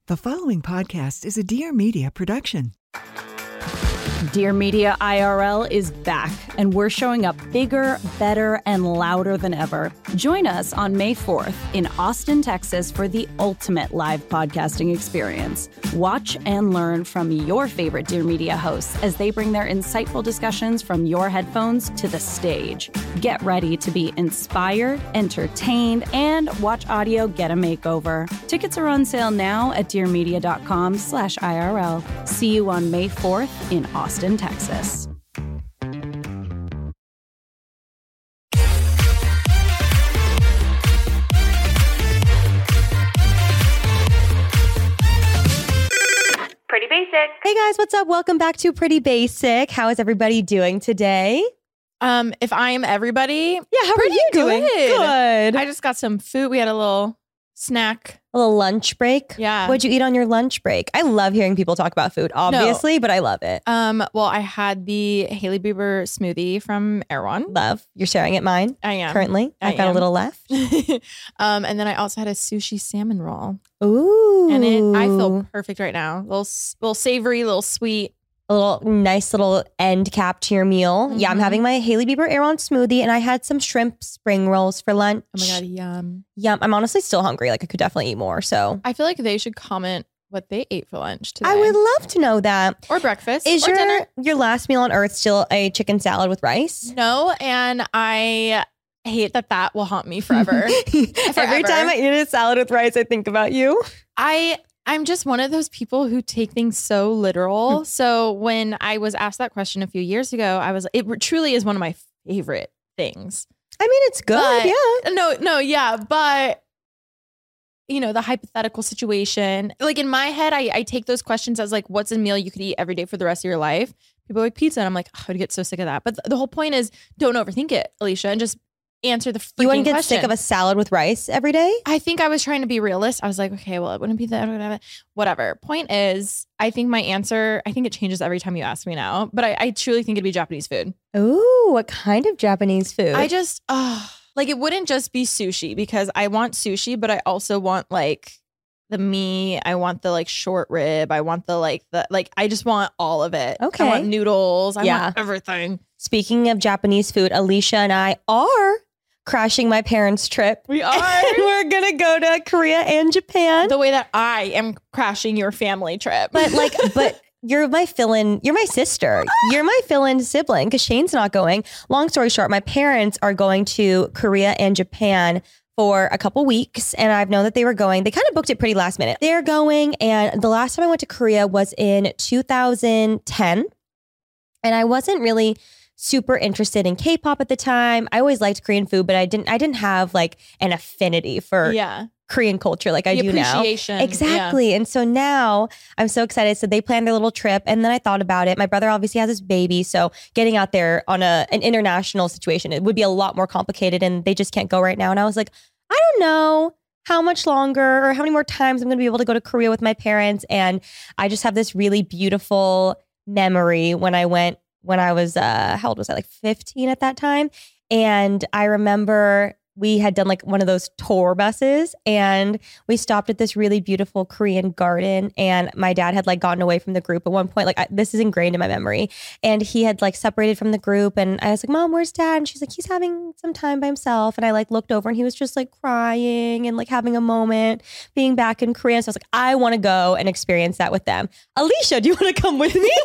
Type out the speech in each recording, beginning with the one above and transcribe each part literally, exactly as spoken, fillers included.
The following podcast is a Dear Media production. Dear Media I R L is back, and we're showing up bigger, better, and louder than ever. Join us on May fourth in Austin, Texas for the ultimate live podcasting experience. Watch and learn from your favorite Dear Media hosts as they bring their insightful discussions from your headphones to the stage. Get ready to be inspired, entertained, and watch audio get a makeover. Tickets are on sale now at dearmedia.com slash IRL. See you on May fourth in Austin, Texas. Pretty Basic. Hey guys, what's up? Welcome back to Pretty Basic. How is everybody doing today? Um, if I am everybody, Yeah, how are you doing? good. Good. I just got some food. We had a little snack. A little lunch break. Yeah. What'd you eat on your lunch break? I love hearing people talk about food, obviously, but I love it. Um, well, I had the Hailey Bieber smoothie from Erewhon. Love. You're staring at mine I am. currently. I I've got am. a little left. um, and then I also had a sushi salmon roll. Ooh. And it, I feel perfect right now. Little, s- little savory, little sweet. a little nice little end cap to your meal. Yeah, I'm Mhm. having my Hailey Bieber Erewhon smoothie, and I had some shrimp spring rolls for lunch. Oh my God, yum. Yum. I'm honestly still hungry. Like I could definitely eat more. So I feel like they should comment what they ate for lunch today. I would love to know that. Or breakfast. Is or your dinner. your last meal on earth still a chicken salad with rice? No, and I hate that that will haunt me forever. Every Forever. time I eat a salad with rice, I think about you. I I'm just one of those people who take things so literal. So when I was asked that question a few years ago, I was it truly is one of my favorite things. I mean, it's good. But- yeah. No, no, yeah, but you know, the hypothetical situation, like in my head, I, I take those questions as like, what's a meal you could eat every day for the rest of your life? People are like pizza. And I'm like, oh, I'd get so sick of that. But th- the whole point is don't overthink it, Alicia, and just answer the freaking You wouldn't get question. sick of a salad with rice every day? I think I was trying to be realist. I was like, okay, well, it wouldn't be that, whatever. whatever. Point is, I think my answer, I think it changes every time you ask me now, but I, I truly think it'd be Japanese food. Ooh, what kind of Japanese food? I just, oh, like it wouldn't just be sushi because I want sushi, but I also want like the meat. I want the like short rib. I want the like, the like, I just want all of it. Okay. I want noodles. I Yeah. want everything. Speaking of Japanese food, Alicia and I are crashing my parents' trip. We And are. we're going to go to Korea and Japan. The way that I am crashing your family trip. But like, but you're my fill-in, you're my sister. You're my fill-in sibling because Shane's not going. Long story short, my parents are going to Korea and Japan for a couple weeks. And I've known that they were going. They kind of booked it pretty last minute. They're going. And the last time I went to Korea was in two thousand ten. And I wasn't really super interested in K-pop at the time. I always liked Korean food, but I didn't, I didn't have like an affinity for yeah. Korean culture like I The do now. appreciation. Exactly. And so now I'm so excited. So they planned their little trip and then I thought about it. My brother obviously has his baby. So getting out there on a an international situation, it would be a lot more complicated and they just can't go right now. And I was like, I don't know how much longer or how many more times I'm going to be able to go to Korea with my parents. And I just have this really beautiful memory when I went, when I was, uh, how old was I? Like fifteen at that time. And I remember we had done like one of those tour buses and we stopped at this really beautiful Korean garden and my dad had like gotten away from the group at one point. Like I, this is ingrained in my memory and he had like separated from the group and I was like, Mom, where's Dad? And she's like, he's having some time by himself. And I like looked over and he was just like crying and like having a moment being back in Korea. So I was like, I want to go and experience that with them. Alicia, do you want to come with me?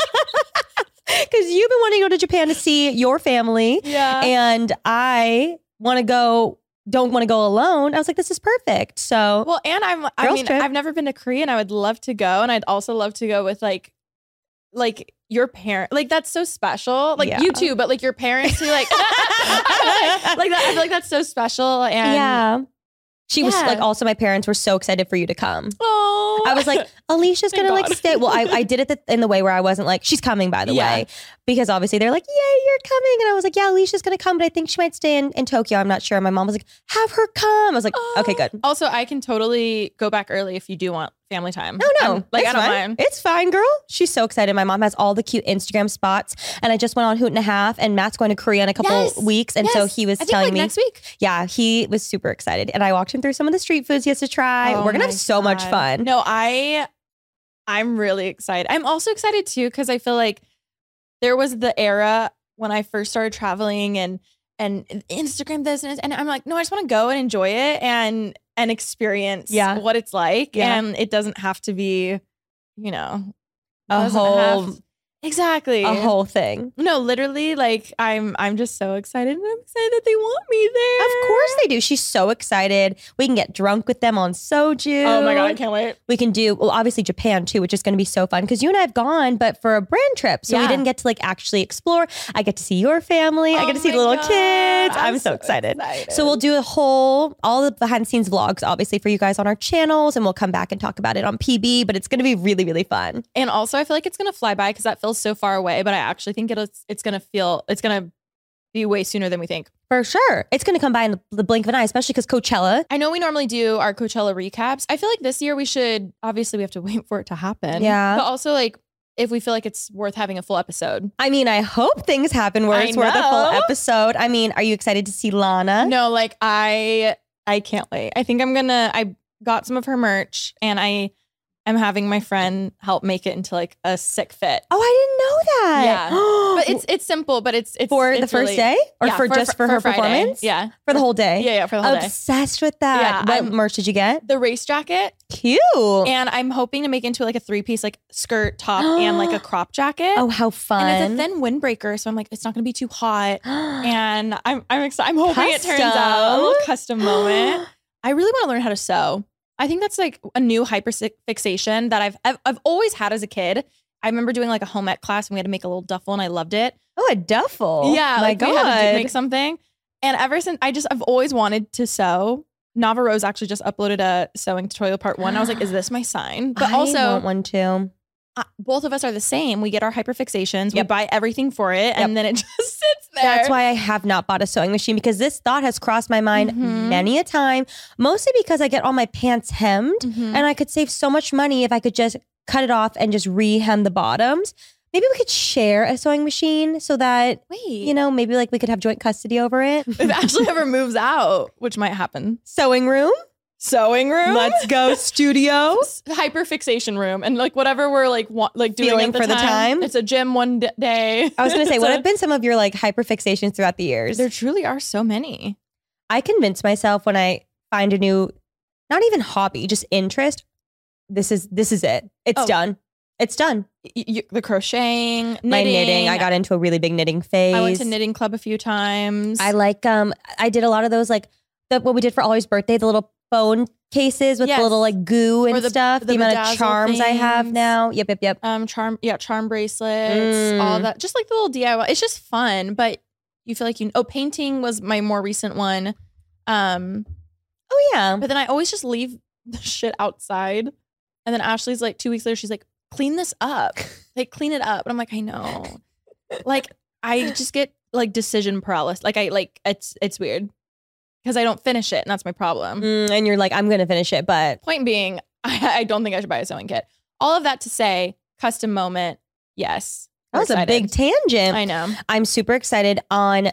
Because you've been wanting to go to Japan to see your family. Yeah. And I want to go, don't want to go alone. I was like, this is perfect. So Well, and I'm, I Girls mean, trip. I've never been to Korea and I would love to go. And I'd also love to go with like, like your parent, like that's so special. Like Yeah. you too, but like your parents who like, like that. I feel like that's so special. And yeah. She was Yeah. like, also my parents were so excited for you to come. oh, I was like, Alicia's Thank going to like God. stay. Well, I, I did it the, in the way where I wasn't like, she's coming, by the Yeah. way, because obviously they're like, yay, you're coming. And I was like, yeah, Alicia's going to come, but I think she might stay in, in Tokyo. I'm not sure. My mom was like, have her come. I was like, Oh. okay, good. Also, I can totally go back early if you do want family time. No, no. I'm, like, it's I don't fine. mind. It's fine, girl. She's so excited. My mom has all the cute Instagram spots. And I just went on Hoot and a Half, and Matt's going to Korea in a couple Yes. weeks. And Yes. so he was I think, telling like, me next week. Yeah, he was super excited. And I walked him through some of the street foods he has to try. Oh We're gonna my have so much God. fun. No, I, I'm really excited. I'm also excited too because I feel like there was the era when I first started traveling and and Instagram this and, and I'm like, no, I just want to go and enjoy it and and experience Yeah. what it's like, Yeah. and it doesn't have to be, you know, A doesn't whole have- exactly a whole thing. No, literally, like I'm I'm just so excited, and I'm excited that they want me there. Of course they do. She's so excited. We can get drunk with them on soju. Oh my God, I can't wait. We can do, well, obviously Japan too, which is going to be so fun because you and I have gone, but for a brand trip. So we Yeah. didn't get to like actually explore. I get to see your family. I Oh get to see my the little God. kids. I'm, I'm so so excited. excited. So we'll do a whole, all the behind the scenes vlogs, obviously for you guys on our channels, and we'll come back and talk about it on P B, but it's going to be really, really fun. And also, I feel like it's gonna fly by because that feels so far away. But I actually think it'll it's gonna feel it's gonna be way sooner than we think. For sure. It's going to come by in the blink of an eye, especially because Coachella. I know we normally do our Coachella recaps. I feel like this year we should obviously we have to wait for it to happen. Yeah. But also like if we feel like it's worth having a full episode. I mean, I hope things happen where I it's worth a full know. episode. I mean, are you excited to see Lana? No, like I I can't wait. I think I'm gonna I got some of her merch and I am having my friend help make it into like a sick fit. Oh, I didn't know that. Yeah. But it's it's simple, but it's it's for it's the first really- day or yeah, for, just for, her Friday. performance? Yeah. For the whole day? Yeah, yeah, for the whole day. Obsessed with that. Yeah, what I'm- merch did you get? The race jacket. Cute. And I'm hoping to make it into like a three piece like skirt, top, and like a crop jacket. oh, how fun. And it's a thin windbreaker, so I'm like, it's not gonna be too hot. And I'm I'm excited. I'm hoping it turns out a Custom. little custom moment. I really want to learn how to sew. I think that's like a new hyper fixation that I've, I've I've always had as a kid. I remember doing like a home ec class and we had to make a little duffel and I loved it. oh, a duffel. Yeah, My like God. we had to do- make something. And ever since I just I've always wanted to sew. Nava Rose actually just uploaded a sewing tutorial part one. I was like, is this my sign? But I also want one too. uh, both of us are the same. We get our Yep. hyperfixations. We buy everything for it, Yep. and then it just sits there. That's why I have not bought a sewing machine because this thought has crossed my mind Mhm. many a time, mostly because I get all my pants hemmed Mhm. and I could save so much money if I could just cut it off and just re-hem the bottoms. Maybe we could share a sewing machine so that, Wait, you know, maybe like we could have joint custody over it. if Ashley ever moves out, which might happen, Sewing room. sewing room, Let's go studio. hyperfixation room, and like whatever we're like wa- like doing Feeling at the for the time. It's a gym one d- day. I was going to say, It's what a- have been some of your like hyperfixations throughout the years? There truly are so many. I convince myself when I find a new, not even hobby, just interest, this is this is it. It's Oh. done. It's done. Y- y- the crocheting, knitting. My knitting. I got into a really big knitting phase. I went to knitting club a few times. I like um I did a lot of those like the what we did for Ollie's birthday, the little phone cases with Yes. the little like goo and Or the- stuff. The, the amount of bedazzle charms I have things. now. Yep, yep, yep. um charm yeah charm bracelets, Mm. all that, just like the little D I Y. It's just fun, but you feel like you oh painting was my more recent one. Um Oh yeah. but then I always just leave the shit outside, and then Ashley's like two weeks later she's like, clean this up, like clean it up, and I'm like, I know. Like I just get like decision paralysis, like I like it's it's weird because I don't finish it, and that's my problem. Mm, and you're like, I'm gonna finish it, but Point being, I, I don't think I should buy a sewing kit. All of that to say, custom moment, yes. that We're was a big excited. tangent. I know. I'm super excited. On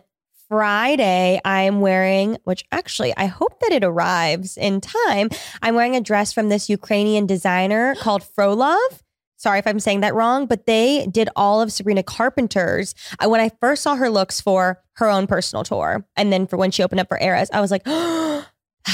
Friday, I'm wearing, which actually I hope that it arrives in time. I'm wearing a dress from this Ukrainian designer called Frolov. Sorry if I'm saying that wrong, but they did all of Sabrina Carpenter's. I, when I first saw her looks for her own personal tour, and then for when she opened up for Eras, I was like, oh,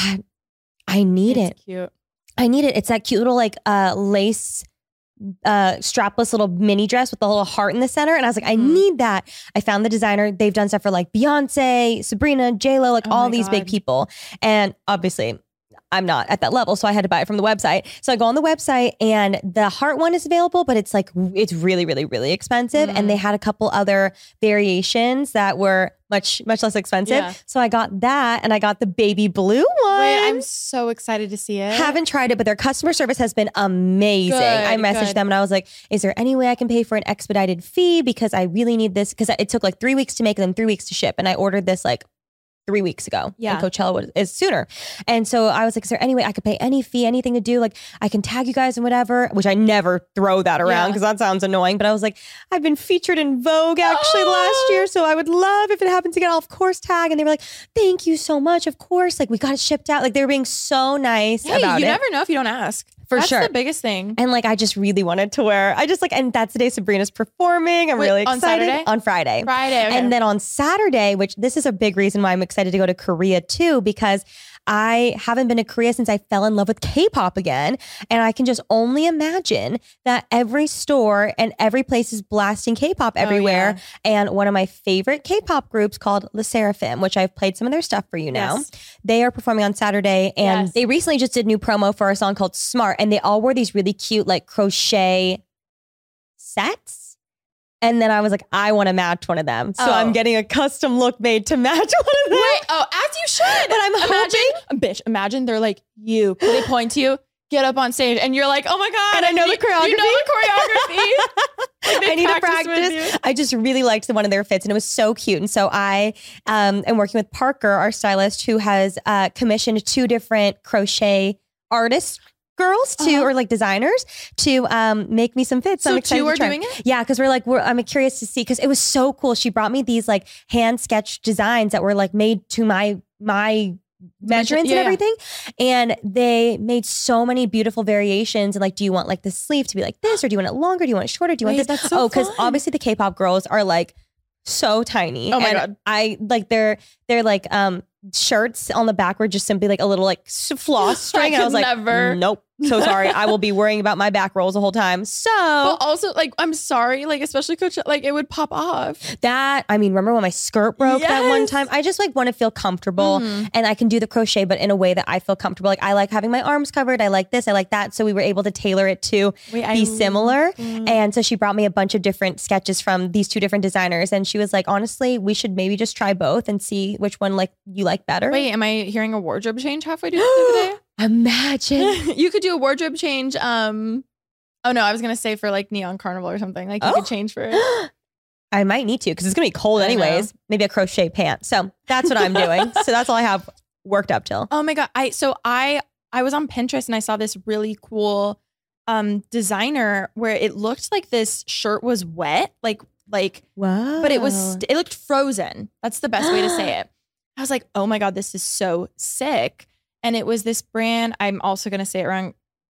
I need It's it. cute. I need it. It's that cute little like uh, lace uh strapless little mini dress with the little heart in the center, and I was like, I Mhm. need that. I found the designer. They've done stuff for like Beyonce, Sabrina, J-Lo, like Oh all my these big God. people. And obviously I'm not at that level, so I had to buy it from the website. So I go on the website and the heart one is available, but it's like it's really, really, really expensive. Mm. And they had a couple other variations that were much, much less expensive. Yeah. So I got that, and I got the baby blue one. Wait, I'm so excited to see it. Haven't tried it, but their customer service has been amazing. Good, I messaged good. them and I was like, is there any way I can pay for an expedited fee? Because I really need this. Because it took like three weeks to make and then three weeks to ship. And I ordered this like three weeks ago. Yeah. And Coachella was, is sooner. And so I was like, is there any way I could pay any fee, anything to do? Like I can tag you guys and whatever, which I never throw that around because Yeah. that sounds annoying. But I was like, I've been featured in Vogue actually Oh. last year. So I would love if it happens again. I'll of course tag. And they were like, thank you so much. Of course. Like we got it shipped out. Like they were being so nice Hey, about you it. never know if you don't ask. For That's sure. the biggest thing. And like, I just really wanted to wear, I just like, and that's the day Sabrina's performing. I'm Wait, really on excited. Saturday? On Friday. Friday. Okay. And then on Saturday, which this is a big reason why I'm excited to go to Korea too, because I haven't been to Korea since I fell in love with K-pop again. And I can just only imagine that every store and every place is blasting K-pop everywhere. And one of my favorite K-pop groups called Le Sserafim, which I've played some of their stuff for you now. Yes. They are performing on Saturday and Yes. they recently just did new promo for a song called Smart. And they all wore these really cute like crochet sets. And then I was like, I want to match one of them. So Oh. I'm getting a custom look made to match one of them. Wait, oh, as you should. But I'm imagine, bitch, imagine they're like, you, they point to you, get up on stage, and you're like, oh my God. And I know you, the choreography. You know the choreography. Like, they I need to practice with practice. you. I just really liked the one of their fits and it was so cute. And so I um, am working with Parker, our stylist, who has uh, commissioned two different crochet artists. Girls to Uh-huh. or like designers to um make me some fits. So I'm excited two to are try. doing it? Yeah, because we're like we're I'm curious to see because it was so cool. She brought me these like hand sketched designs that were like made to my my measurements yeah, and yeah. everything. And they made so many beautiful variations. And like, do you want like the sleeve to be like this, or do you want it longer? Do you want it shorter? Do you want Wait, this? that's so oh, because fun. obviously the K-pop girls are like so tiny. Oh my and God. I like they're they're like um shirts on the back were just simply like a little like s- floss string. and I could was like, never. nope. So sorry. I will be worrying about my back rolls the whole time. So But also, like, I'm sorry, like, especially Coach, like, it would pop off. that, I mean, remember when my skirt broke that one Yes. time? I just like want to feel comfortable Mhm. and I can do the crochet, but in a way that I feel comfortable. Like I like having my arms covered. I like this. I like that. So we were able to tailor it to Wait, I be similar. Mm. And so she brought me a bunch of different sketches from these two different designers. And she was like, honestly, we should maybe just try both and see which one like you like better. Wait, am I hearing a wardrobe change halfway through the day? Imagine. You could do a wardrobe change. Um, oh no, I was gonna say for like Neon Carnival or something. Like you Oh. could change for it. I might need to because it's going to be cold I know. anyways. Maybe a crochet pant. So that's what I'm doing. So that's all I have worked up till. Oh my God. I so I I was on Pinterest and I saw this really cool um designer where it looked like this shirt was wet, like like Wow. but it was st- it looked frozen. That's the best way to say it. I was like, oh my God, this is so sick. And it was this brand, I'm also gonna say it wrong,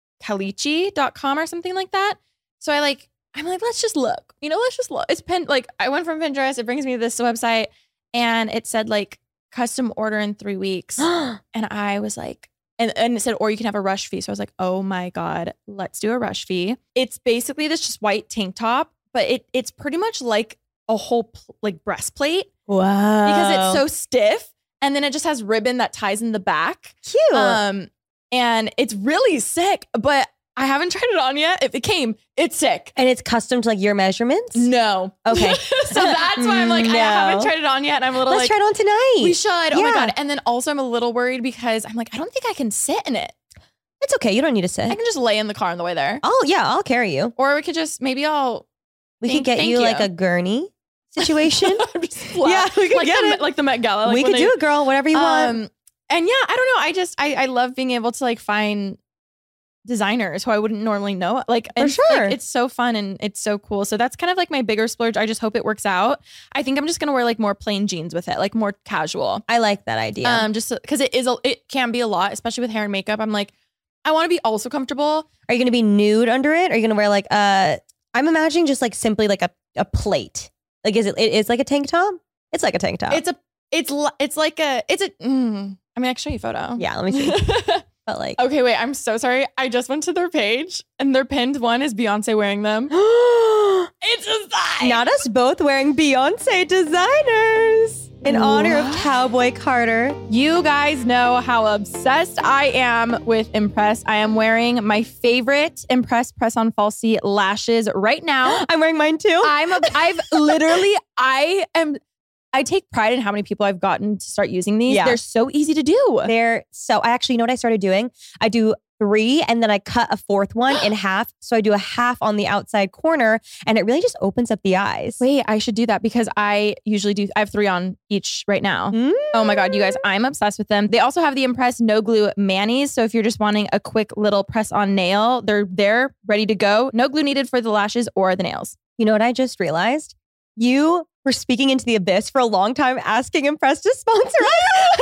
Kalichi dot com or something like that. So I like, I'm like, let's just look. You know, let's just look. It's pen like I went from Pinterest, it brings me to this website, and it said like custom order in three weeks. And I was like, and, and it said, or you can have a rush fee. So I was like, oh my God, let's do a rush fee. It's basically this just white tank top, but it it's pretty much like a whole pl- like breastplate wow. because it's so stiff. And then it just has ribbon that ties in the back. cute. Um, and it's really sick, but I haven't tried it on yet. If it came, it's sick. and it's custom to like your measurements? No. Okay. So that's why I'm like, I No. haven't tried it on yet. And I'm a little Let's like, try it on tonight. we should. Oh my Yeah. God. And then also I'm a little worried because I'm like, I don't think I can sit in it. It's okay. You don't need to sit. I can just lay in the car on the way there. Oh, yeah. I'll carry you. Or we could just, maybe I'll. We Thank- could get thank you, you. like a gurney situation. I'm just flat. Yeah, we could like get the, it. Like the Met Gala. Like we when could they- do it, girl. Whatever you want. Um, and yeah, I don't know. I just, I, I love being able to like find designers who I wouldn't normally know. Like, For and, sure. like, it's so fun and it's so cool. So that's kind of like my bigger splurge. I just hope it works out. I think I'm just gonna wear like more plain jeans with it, like more casual. I like that idea. Um, just because it is, a, it can be a lot, especially with hair and makeup. I'm like, I want to be also comfortable. Are you going to be nude under it? Are you going to wear like uh I'm imagining just like simply like a, a plate. Like, is it, it is like a tank top? It's like a tank top. It's a, it's, li- it's like a, it's a. Mm, I mean, I can show you a photo. yeah, let me see. But like, Okay, wait. I'm so sorry. I just went to their page and their pinned one is Beyonce wearing them. It's a sign. not us both wearing Beyonce designers in honor of Cowboy Carter. You guys know how obsessed I am with Impress. I am wearing my favorite Impress press-on falsie lashes right now. I'm wearing mine too. I'm a, I've literally I am I take pride in how many people I've gotten to start using these. Yeah. They're so easy to do. They're so I actually, you know what I started doing? I do three and then I cut a fourth one in half. So I do a half on the outside corner and it really just opens up the eyes. Wait, I should do that because I usually do, I have three on each right now. Mm. Oh my God, you guys, I'm obsessed with them. They also have the Impress No Glue Manis. So if you're just wanting a quick little press on nail, they're there, ready to go. No glue needed for the lashes or the nails. You know what I just realized? You were speaking into the abyss for a long time asking Impress to sponsor us.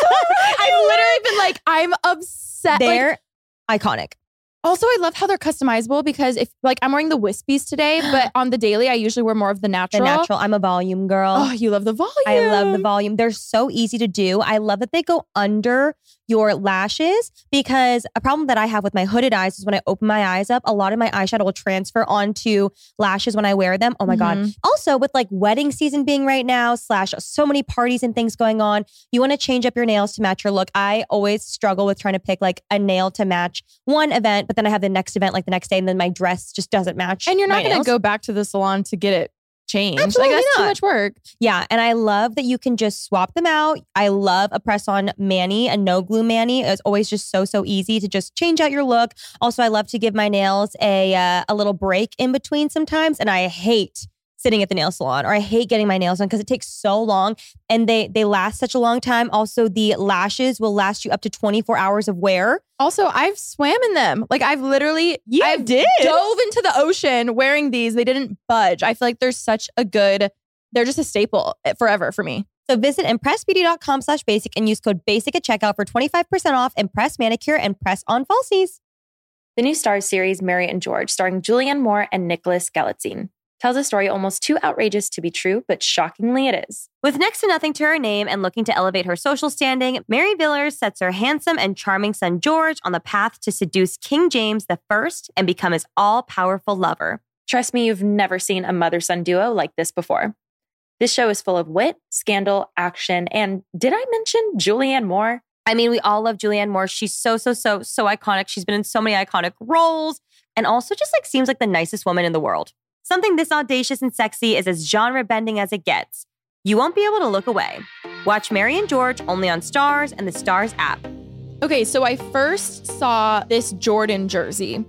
I've literally been like, I'm obsessed. They're like, iconic. Also, I love how they're customizable because if like I'm wearing the wispies today, but on the daily, I usually wear more of the natural. The natural. I'm a volume girl. Oh, you love the volume. I love the volume. They're so easy to do. I love that they go under your lashes because a problem that I have with my hooded eyes is when I open my eyes up, a lot of my eyeshadow will transfer onto lashes when I wear them. Oh my mm-hmm. God. Also with like wedding season being right now, slash so many parties and things going on, you want to change up your nails to match your look. I always struggle with trying to pick like a nail to match one event, but then I have the next event like the next day and then my dress just doesn't match. And you're not going to go back to the salon to get it changed. Absolutely like that's not. Too much work. Yeah. And I love that you can just swap them out. I love a press on mani, a no glue mani. It's always just so, so easy to just change out your look. Also, I love to give my nails a, uh, a little break in between sometimes. And I hate sitting at the nail salon or I hate getting my nails done because it takes so long and they they last such a long time. Also, the lashes will last you up to twenty-four hours of wear. Also, I've swam in them. Like I've literally you I've did. dove into the ocean wearing these. They didn't budge. I feel like they're such a good, they're just a staple forever for me. So visit impressbeauty.com slash basic and use code BASIC at checkout for twenty-five percent off Impress Manicure and Press On Falsies. The new Starz series, Mary and George, starring Julianne Moore and Nicholas Galitzine, tells a story almost too outrageous to be true, but shockingly it is. With next to nothing to her name and looking to elevate her social standing, Mary Villers sets her handsome and charming son George on the path to seduce King James the First and become his all-powerful lover. Trust me, you've never seen a mother-son duo like this before. This show is full of wit, scandal, action, and did I mention Julianne Moore? I mean, we all love Julianne Moore. She's so, so, so, so iconic. She's been in so many iconic roles and also just like seems like the nicest woman in the world. Something this audacious and sexy is as genre-bending as it gets. You won't be able to look away. Watch Mary and George only on Starz and the Starz app. Okay, so I first saw this Jordan jersey.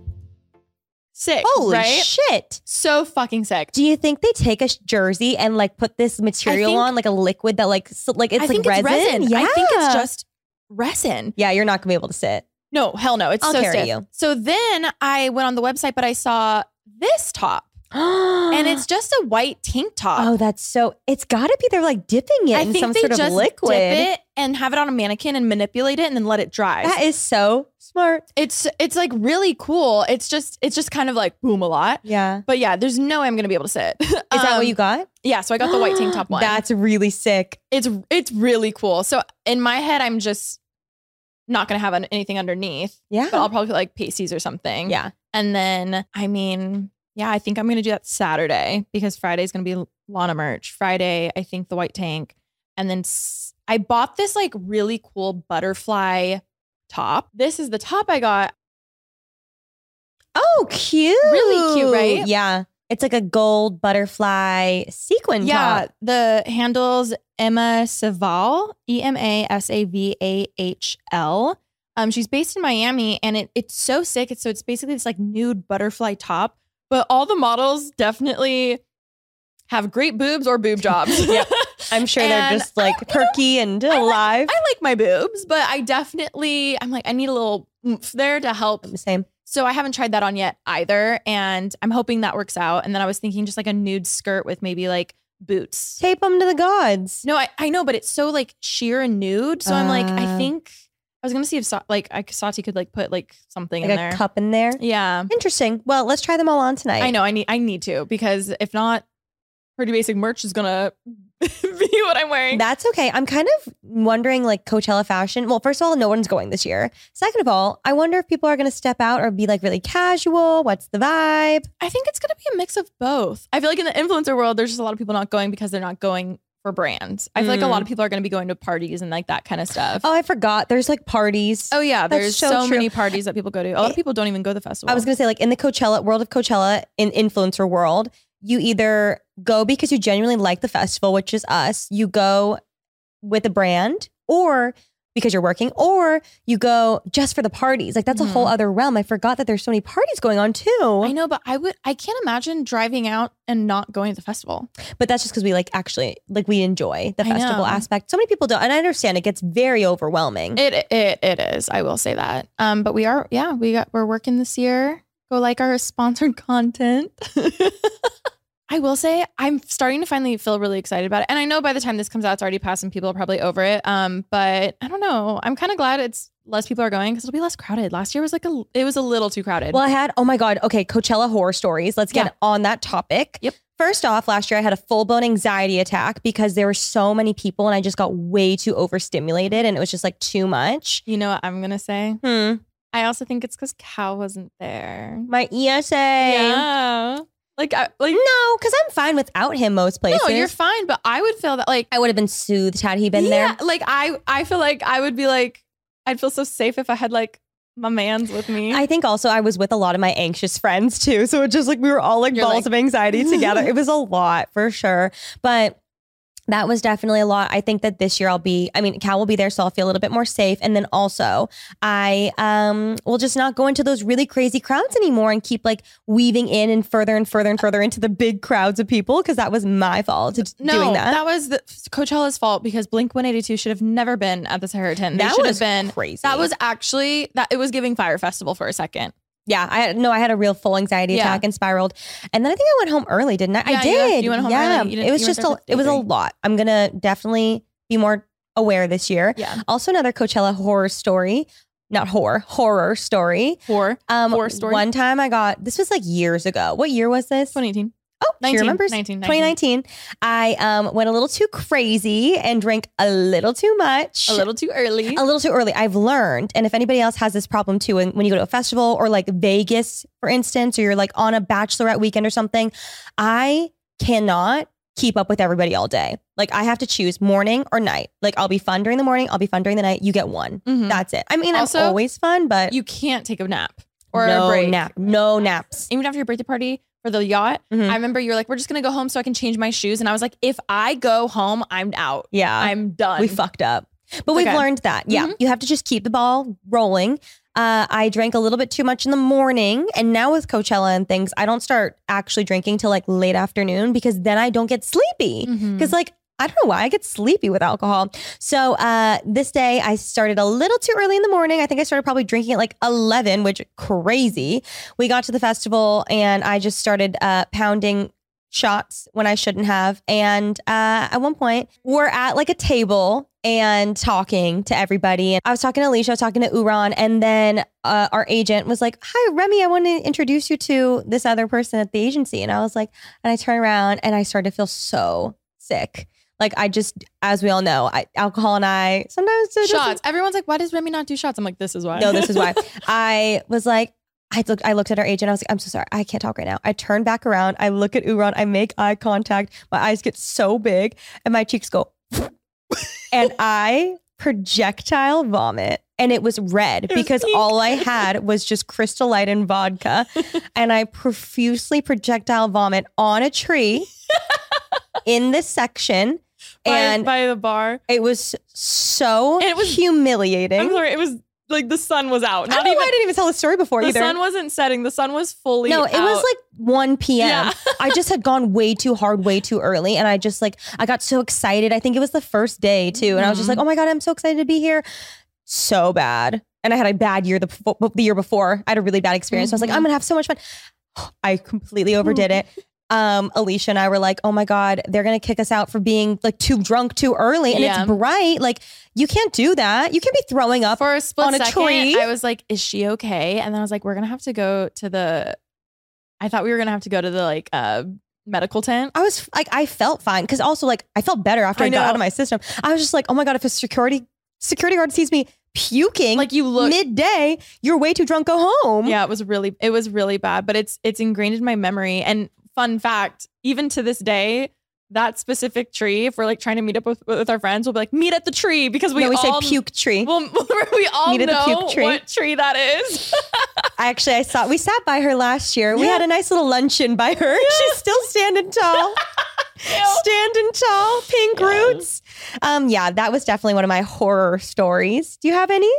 Sick, Holy right? shit. So fucking sick. Do you think they take a jersey and like put this material think, on, like a liquid that like, so, like it's I like think resin? It's resin? Yeah. I think it's just resin. Yeah, you're not gonna be able to sit. No, hell no. It's I'll so carry stiff. you. So then I went on the website, but I saw this top. And it's just a white tank top. Oh, that's so, it's gotta be they're like dipping it I in think some they sort of just liquid. dip it and have it on a mannequin and manipulate it and then let it dry. That is so smart. It's it's like really cool. It's just it's just kind of like boom a lot. Yeah. But yeah, there's no way I'm gonna be able to sit. Is Is that what you got? Yeah, so I got the white tank top one. That's really sick. It's it's really cool. So in my head, I'm just not gonna have an, anything underneath. Yeah. But I'll probably put like pasties or something. Yeah. And then I mean, yeah, I think I'm gonna do that Saturday because Friday's gonna be Lana merch. Friday, I think the white tank, and then s- I bought this like really cool butterfly top. This is the top I got. Oh, cute. Really cute, right? Yeah. It's like a gold butterfly sequin Yeah, top. the handle's Emma Saval, E M A S A V A H L. Um, she's based in Miami, and it it's so sick. It's so it's basically this like nude butterfly top, but all the models definitely have great boobs or boob jobs. Yeah. I'm sure they're And just like I- you perky and alive. I like my boobs, but I definitely I'm like I need a little oomph there to help. Same. So I haven't tried that on yet either, and I'm hoping that works out. And then I was thinking just like a nude skirt with maybe like boots. Tape them to the gods. No, I, I know, but it's so like sheer and nude. So I'm like, I Uh. think I was gonna see if Sa- like I Sati could like put like something Like in a there. cup in there. Yeah, Interesting. Well, let's try them all on tonight. I know. I need I need to because if not, Pretty Basic merch is gonna be what I'm wearing. That's okay. I'm kind of wondering like Coachella fashion. Well, first of all, no one's going this year. Second of all, I wonder if people are going to step out or be like really casual. What's the vibe? I think it's gonna be a mix of both. I feel like in the influencer world, there's just a lot of people not going because they're not going for brands. I feel like a lot of people are gonna be going to parties and like that kind of stuff. Oh, I forgot. There's like parties. Oh yeah, That's there's so so, true. many parties that people go to. A lot of people don't even go to the festival. I was going to say like in the Coachella world of Coachella, in influencer world, you either go because you genuinely like the festival, which is us. You go with a brand, or because you're working, or you go just for the parties. Like that's mm-hmm. a whole other realm. I forgot that there's so many parties going on too. I know, but I would, I can't imagine driving out and not going to the festival. But that's just because we like actually, like we enjoy the festival aspect. So many people don't. And I understand it gets very overwhelming. It it it is. I will say that. Um, but we are, yeah, we got, we're working this year. Go like our sponsored content. I will say I'm starting to finally feel really excited about it. And I know by the time this comes out, it's already passed and people are probably over it. Um, but I don't know. I'm kind of glad it's less people are going because it'll be less crowded. Last year was like a, it was a little too crowded. Well, I had, oh my God. Okay. Coachella horror stories. Let's get yeah. on that topic. Yep. First off, last year I had a full blown anxiety attack because there were so many people and I just got way too overstimulated and it was just like too much. You know what I'm going to say? Hmm. I also think it's because Cal wasn't there. My E S A. Yeah. Like, I, like no, because I'm fine without him most places. No, you're fine. But I would feel that like I would have been soothed had he been yeah, there. Like I, I feel like I would be like, I'd feel so safe if I had like my mans with me. I think also I was with a lot of my anxious friends too. So it just like we were all like you're balls like, of anxiety together. It was a lot for sure. But that was definitely a lot. I think that this year I'll be, I mean, Cal will be there, so I'll feel a little bit more safe. And then also I um, will just not go into those really crazy crowds anymore and keep like weaving in and further and further and further into the big crowds of people because that was my fault to no, doing that. that was the, Coachella's fault because Blink one eighty-two should have never been at the Sahara tent. They that should was have been crazy. That was actually, that it was giving Fire Festival for a second. Yeah, I had, no, I had a real full anxiety yeah. attack and spiraled. And then I think I went home early, didn't I? Yeah, I did. You, you went home yeah. early. You didn't, it was you just a, it was a lot. I'm going to definitely be more aware this year. Yeah. Also another Coachella horror story, not horror, horror story. Horror. Um, horror story. One time I got, this was like years ago. What year was this? twenty eighteen. Oh, nineteen, she remembers? nineteen, twenty nineteen. I um, went a little too crazy and drank a little too much. A little too early. A little too early. I've learned. And if anybody else has this problem too, when, when you go to a festival or like Vegas, for instance, or you're like on a bachelorette weekend or something, I cannot keep up with everybody all day. Like I have to choose morning or night. Like I'll be fun during the morning. I'll be fun during the night. You get one. Mm-hmm. That's it. I mean, also, I'm always fun, but you can't take a nap or no a break. nap. No naps. Even after your birthday party for the yacht, Mm-hmm. I remember you were like, we're just going to go home so I can change my shoes. And I was like, if I go home, I'm out. Yeah. I'm done. We fucked up. But we've okay. learned that. Yeah. Mhm. You have to just keep the ball rolling. Uh, I drank a little bit too much in the morning. And now with Coachella and things, I don't start actually drinking till like late afternoon because then I don't get sleepy. Mhm. Because like, I don't know why I get sleepy with alcohol. So uh, this day I started a little too early in the morning. I think I started probably drinking at like eleven, which crazy. We got to the festival and I just started uh, pounding shots when I shouldn't have. And uh, at one point we're at like a table and talking to everybody. And I was talking to Alicia, I was talking to Uran. And then uh, our agent was like, hi, Remy, I want to introduce you to this other person at the agency. And I was like, and I turned around and I started to feel so sick. Like I just, as we all know, I, alcohol and I sometimes it shots. Everyone's like, why does Remy not do shots? I'm like, this is why. No, this is why. I was like, I looked, I looked at our agent. I was like, I'm so sorry. I can't talk right now. I turn back around. I look at Uran. I make eye contact. My eyes get so big and my cheeks go. And I projectile vomit. And it was red it was because pink. all I had was just Crystal Light and vodka. And I profusely projectile vomit on a tree in this section. By, and by the bar. It was so And it was- humiliating. I'm sorry. It was like the sun was out. I Not don't know even, why I didn't even tell the story before the either. sun wasn't setting. The sun was fully No, it out. was like one p.m. Yeah. I just had gone way too hard, way too early. And I just like, I got so excited. I think it was the first day too. And I was just like, oh my God, I'm so excited to be here. So bad. And I had a bad year the, the year before. I had a really bad experience. So I was like, I'm going to have so much fun. I completely overdid it. Um, Alicia and I were like, oh my God, they're going to kick us out for being like too drunk too early. And Yeah. it's bright. Like you can't do that. You can't be throwing up For a split on a second, tree. I was like, is she okay? And then I was like, we're going to have to go to the, I thought we were going to have to go to the like uh, medical tent. I was like, I felt fine. Cause also like, I felt better after I, I got know. out of my system. I was just like, oh my God, if a security security guard sees me puking Like you look, midday, you're way too drunk, go home. yeah, it was really, it was really bad, but it's, it's ingrained in my memory. And fun fact, even to this day, that specific tree, if we're like trying to meet up with, with our friends, we'll be like, meet at the tree because we, No, we all, say puke tree. Well, we all Meet at the know puke tree. what tree that is. I actually, I saw, we sat by her last year. We Yeah. had a nice little luncheon by her. She's still standing tall. Standing tall, pink Yeah. roots. Um, yeah, that was definitely one of my horror stories. Do you have any?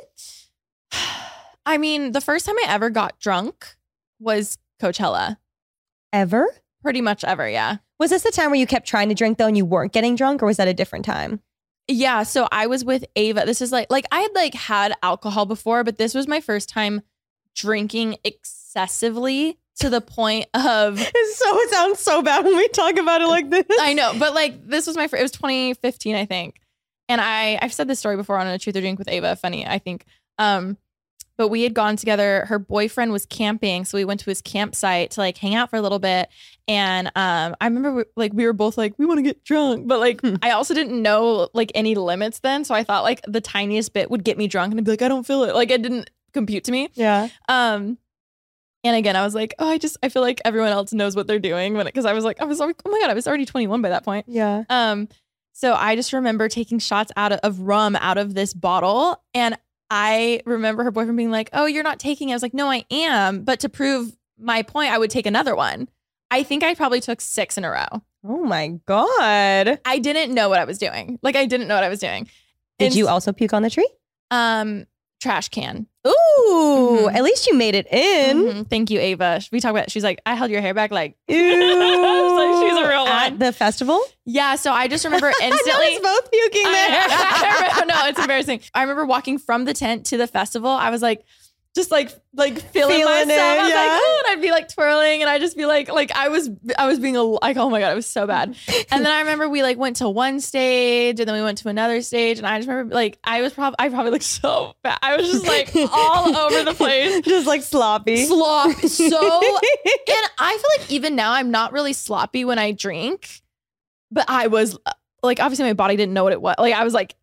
I mean, the first time I ever got drunk was Coachella. Ever? Pretty much ever, yeah. Was this the time where you kept trying to drink though and you weren't getting drunk, or was that a different time? Yeah, so I was with Ava. This is like like I had like had alcohol before, but this was my first time drinking excessively to the point of It's so it sounds so bad when we talk about it like this. I know, but like this was my first, it was twenty fifteen, I think. And I I've said this story before on a Truth or Drink with Ava, funny, I think. Um But we had gone together. Her boyfriend was camping. So we went to his campsite to like hang out for a little bit. And um, I remember we, like we were both like, we want to get drunk. But like, I also didn't know like any limits then. So I thought like the tiniest bit would get me drunk and I'd be like, I don't feel it. Like it didn't compute to me. Yeah. Um, and again, I was like, oh, I just, I feel like everyone else knows what they're doing. When Because I was like, I was like, oh my God, I was already twenty-one by that point. Yeah. Um, so I just remember taking shots out of, of rum out of this bottle. And I remember her boyfriend being like, oh, you're not taking it. I was like, no, I am. But to prove my point, I would take another one. I think I probably took six in a row. Oh my God. I didn't know what I was doing. Like, I didn't know what I was doing. Did And, you also puke on the tree? Um, trash can. Ooh, Mhm. at least you made it in. Mhm. Thank you, Ava. We talk about, she's like, I held your hair back like, Ew. like, she's a real At one. the festival? Yeah. So I just remember Not instantly. us both puking there. I, I, no, it's embarrassing. I remember walking from the tent to the festival. I was like, just like, like feeling, Feeling myself. it, I was yeah. like, oh, and I'd be like twirling, and I'd just be like, like I was, I was being a, like, oh my God, it was so bad. And then I remember we like went to one stage, and then we went to another stage, and I just remember like I was probably, I probably looked so bad. I was just like all over the place, Just like sloppy. slop. So, and I feel like even now I'm not really sloppy when I drink, but I was. Like, obviously, my body didn't know what it was. Like, I was like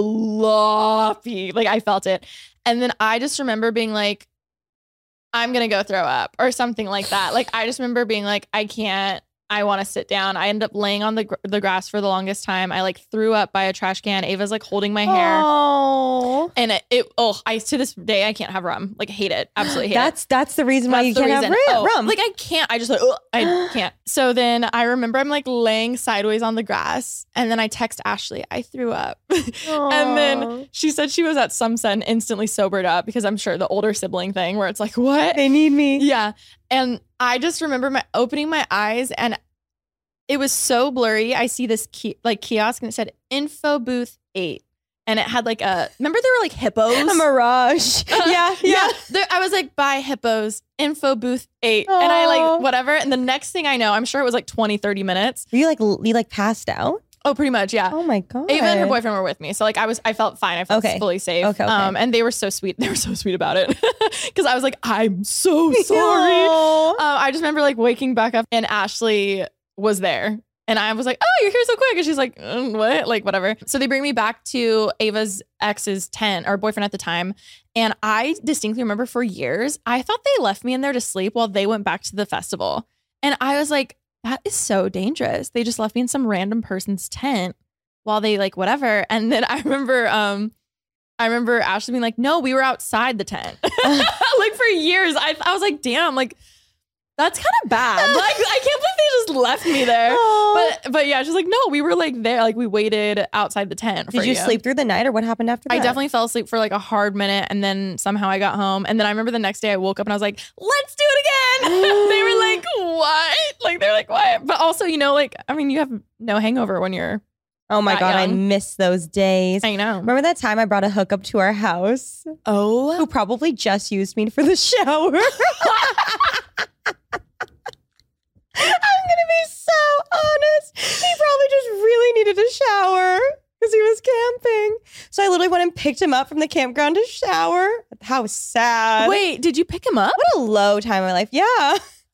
sloppy. Like, I felt it. And then I just remember being like, I'm going to go throw up or something like that. Like, I just remember being like, I can't. I want to sit down. I ended up laying on the gr- the grass for the longest time. I like threw up by a trash can. Ava's like holding my hair. Oh. And it, it, oh, I, to this day, I can't have rum. Like, hate it. Absolutely hate it. That's that's the reason why That's you the can't have reason. rum. Oh, rum. Like I can't. I just like ugh, I can't. So then I remember I'm like laying sideways on the grass, and then I text Ashley, I threw up, and then she said she was at Sunset and instantly sobered up because I'm sure the older sibling thing where it's like what? They need me. Yeah, and I just remember my opening my eyes and it was so blurry. I see this ki- like kiosk and it said info booth eight. And it had like a, remember there were like hippos? A mirage. Uh, yeah, yeah. There, I was like, bye hippos, info booth eight. And I Aw. like, whatever. And the next thing I know, I'm sure it was like twenty, thirty minutes. Were you like l- you like passed out? Oh, pretty much. Yeah. Oh my God. Ava and her boyfriend were with me. So like I was, I felt fine. I felt Okay. fully safe. Okay, okay. Um, and they were so sweet. They were so sweet about it. Cause I was like, I'm so sorry. Aw. Um, I just remember like waking back up and Ashley was there. And I was like, oh, you're here so quick. And she's like, mm, what? Like, whatever. So they bring me back to Ava's ex's tent, or boyfriend at the time. And I distinctly remember for years, I thought they left me in there to sleep while they went back to the festival. And I was like, that is so dangerous. They just left me in some random person's tent while they like whatever. And then I remember, um, I remember Ashley being like, no, we were outside the tent. Like for years, I, I was like, damn, like, that's kind of bad. Like, I can't believe they just left me there. Aw. But but yeah, she's like, no, we were like there. Like we waited outside the tent. Did for you sleep through the night, or what happened after that? I definitely fell asleep for like a hard minute, and then somehow I got home. And then I remember the next day I woke up and I was like, let's do it again. They were like, what? Like they're like, what? But also, you know, like I mean, you have no hangover when you're. Oh my that God, I young. miss those days. I know. Remember that time I brought a hookup to our house Oh, who probably just used me for the shower? I'm gonna be so honest. He probably just really needed a shower because he was camping. So I literally went and picked him up from the campground to shower. How sad. wait, did you pick him up? What a low time in my life. Yeah.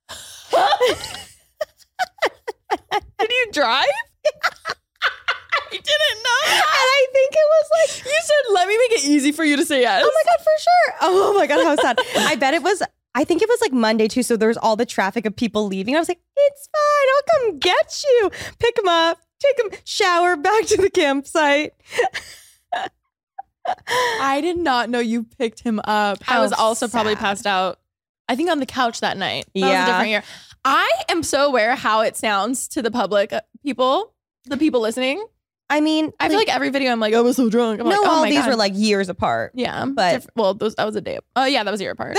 Did you drive? I didn't know. And I think it was like, You said, let me make it easy for you to say yes. oh my God, for sure. Oh my God, how sad. I bet it was, I think it was like Monday too. So there was all the traffic of people leaving. I was like, it's fine. I'll come get you. Pick him up, take him, shower, back to the campsite. I did not know you picked him up. I How was also probably sad. passed out. I think on the couch that night. That was Yeah. a different year. I am so aware how it sounds to the public uh, people, the people listening. I mean, I feel like every video I'm like, I was so drunk. I'm no, like, oh all my these God. were like years apart. Yeah, but diff- well, those that was a day. Oh yeah, that was a year apart.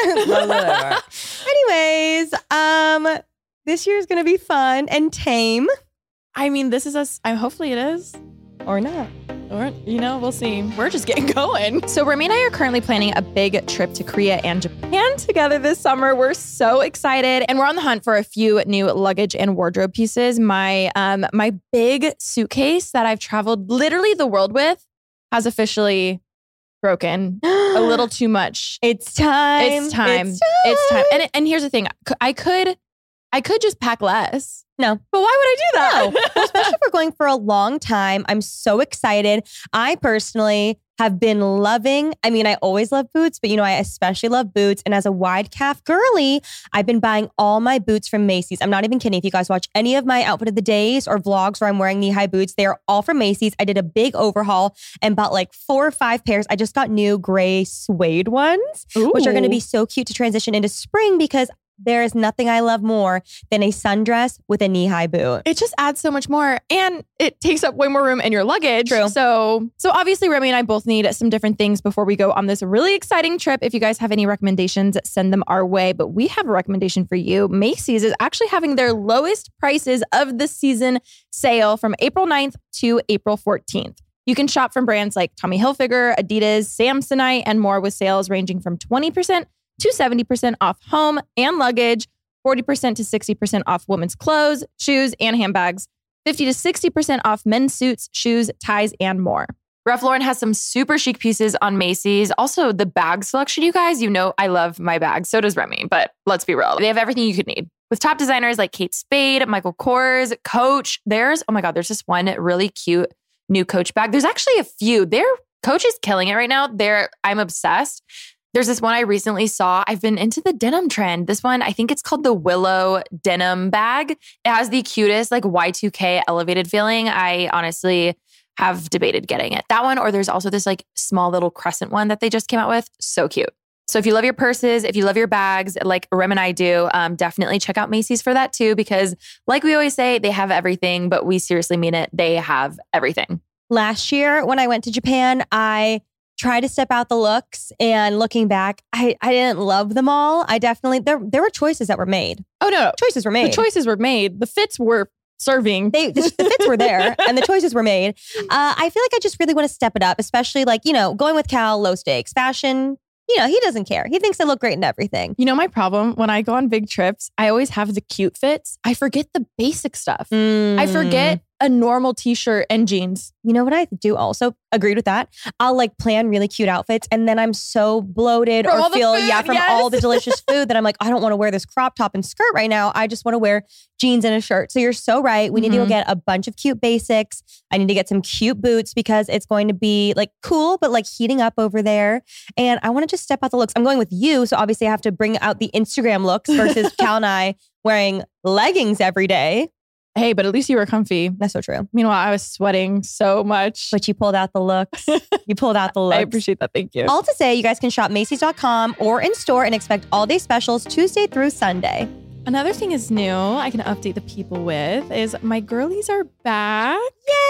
Anyways, um, this year's gonna be fun and tame, I mean, this is us. I hopefully it is. or not. Or, you know, we'll see. We're just getting going. So Remy and I are currently planning a big trip to Korea and Japan together this summer. We're so excited. And we're on the hunt for a few new luggage and wardrobe pieces. My um my big suitcase that I've traveled literally the world with has officially broken a little too much. It's time. It's time. It's time. It's time. And and here's the thing. I could I could just pack less. No. But why would I do that? No. Well, especially if we're going for a long time. I'm so excited. I personally have been loving, I mean, I always love boots, but you know, I especially love boots. And as a wide calf girly, I've been buying all my boots from Macy's. I'm not even kidding. If you guys watch any of my outfit of the days or vlogs where I'm wearing knee-high boots, they are all from Macy's. I did a big overhaul and bought like four or five pairs. I just got new gray suede ones, Ooh. which are going to be so cute to transition into spring because there is nothing I love more than a sundress with a knee-high boot. It just adds so much more, and it takes up way more room in your luggage. True. So, so obviously, Remy and I both need some different things before we go on this really exciting trip. If you guys have any recommendations, send them our way. But we have a recommendation for you. Macy's is actually having their lowest prices of the season sale from April ninth to April fourteenth. You can shop from brands like Tommy Hilfiger, Adidas, Samsonite, and more with sales ranging from twenty percent to seventy percent off home and luggage, forty percent to sixty percent off women's clothes, shoes, and handbags, fifty to sixty percent off men's suits, shoes, ties, and more. Ralph Lauren has some super chic pieces on Macy's. Also, the bag selection, you guys, you know I love my bags. So does Remy, but let's be real. They have everything you could need. With top designers like Kate Spade, Michael Kors, Coach. There's, oh my God, there's this one really cute new Coach bag. There's actually a few. Their Coach is killing it right now. They're, I'm obsessed. There's this one I recently saw. I've been into the denim trend. This one, I think it's called the Willow denim bag. It has the cutest like Y two K elevated feeling. I honestly have debated getting it. That one, or there's also this like small little crescent one that they just came out with. So cute. So if you love your purses, if you love your bags, like Rem and I do, um, definitely check out Macy's for that too, because like we always say, they have everything, but we seriously mean it. They have everything. Last year when I went to Japan, I tried to step out the looks, and looking back, I, I didn't love them all. I definitely, there there were choices that were made. Oh no, Choices were made. the choices were made. The fits were serving. They, the, the fits were there and the choices were made. Uh, I feel like I just really want to step it up, especially like, you know, going with Cal, low stakes, fashion. You know, he doesn't care. He thinks I look great in everything. You know, my problem when I go on big trips, I always have the cute fits. I forget the basic stuff. Mm. I forget a normal t-shirt and jeans. You know what I do also? Agreed with that. I'll like plan really cute outfits and then I'm so bloated From or all the feel, food, yeah, from yes. all the delicious food that I'm like, I don't want to wear this crop top and skirt right now. I just want to wear jeans and a shirt. So you're so right. We need to go Mhm. get a bunch of cute basics. I need to get some cute boots because it's going to be like cool, but like heating up over there. And I want to just step out the looks. I'm going with you. So obviously I have to bring out the Instagram looks versus Cal and I wearing leggings every day. Hey, but at least you were comfy. That's so true. Meanwhile, I was sweating so much. But you pulled out the looks. You pulled out the looks. I appreciate that. Thank you. All to say, you guys can shop Macy's dot com or in store and expect all day specials Tuesday through Sunday. Another thing is new, I can update the people with, is my girlies are back.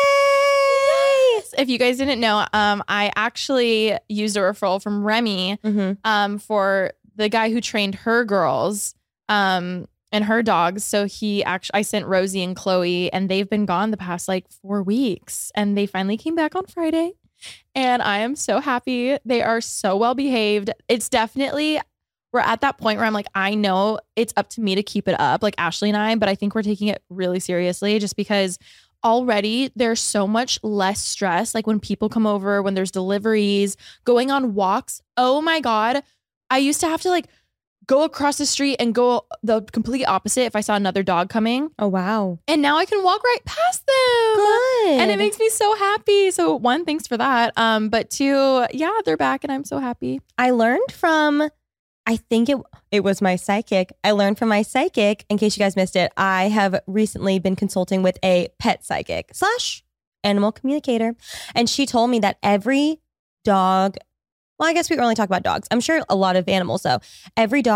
Yay! If you guys didn't know, um, I actually used a referral from Remy Mm-hmm. um, for the guy who trained her girls um, and her dogs. So he actually, I sent Rosie and Chloe, and they've been gone the past like four weeks, and they finally came back on Friday. And I am so happy. They are so well behaved. It's definitely, we're at that point where I'm like, I know it's up to me to keep it up, like Ashley and I, but I think we're taking it really seriously just because already there's so much less stress. Like when people come over, when there's deliveries, going on walks. Oh my God. I used to have to like go across the street and go the complete opposite if I saw another dog coming. Oh, wow. And now I can walk right past them. Good. And it makes me so happy. So one, thanks for that. Um, but two, yeah, they're back and I'm so happy. I learned from, I think it it was my psychic. I learned from my psychic, in case you guys missed it, I have recently been consulting with a pet psychic slash animal communicator. And she told me that every dog, well, I guess we only talk about dogs. I'm sure a lot of animals though. Every dog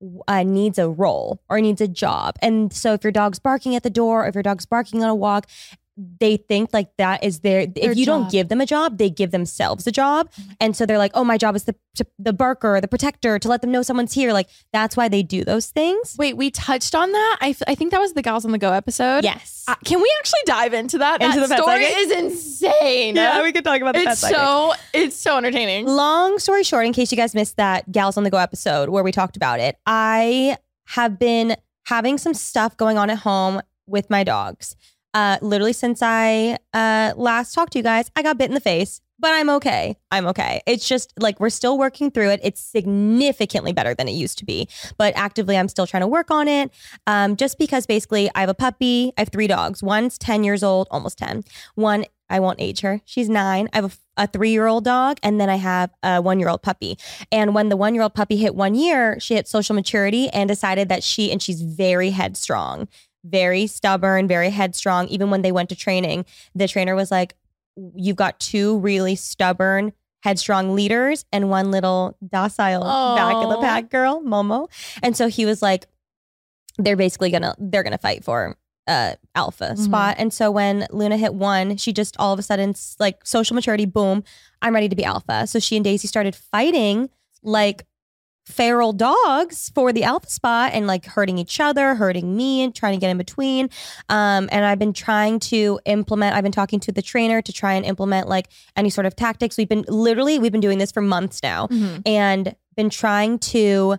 uh, needs a role or needs a job. And so if your dog's barking at the door, or if your dog's barking on a walk, they think like that is their, Their if you job. don't give them a job, they give themselves a job. And so they're like, oh, my job is the, to, the barker, the protector, to let them know someone's here. Like that's why they do those things. Wait, we touched on that. I, f- I think that was the Gals on the Go episode. Yes. Uh, can we actually dive into that? Into that the pet story psychic? is insane. Yeah, we could talk about the pet It's psychic. so it's so entertaining. Long story short, in case you guys missed that Gals on the Go episode where we talked about it, I have been having some stuff going on at home with my dogs. Uh, literally since I uh, last talked to you guys, I got bit in the face, but I'm okay. I'm okay. It's just like we're still working through it. It's significantly better than it used to be, but actively I'm still trying to work on it. Um, just because basically I have a puppy. I have three dogs. One's ten years old, almost ten. One, I won't age her. She's nine. I have a, a three-year-old dog, and then I have a one-year-old puppy. And when the one-year-old puppy hit one year, she hit social maturity and decided that she, and she's very headstrong. Very stubborn, very headstrong. Even when they went to training, the trainer was like, you've got two really stubborn, headstrong leaders and one little docile Aww. back of the pack girl, Momo. And so he was like, they're basically gonna, they're gonna fight for uh alpha Mhm. spot. And so when Luna hit one, she just all of a sudden s- like social maturity, boom, I'm ready to be alpha. So she and Daisy started fighting like feral dogs for the alpha spot and like hurting each other, hurting me and trying to get in between. Um, and I've been trying to implement, I've been talking to the trainer to try and implement like any sort of tactics. We've been literally, we've been doing this for months now Mhm. and been trying to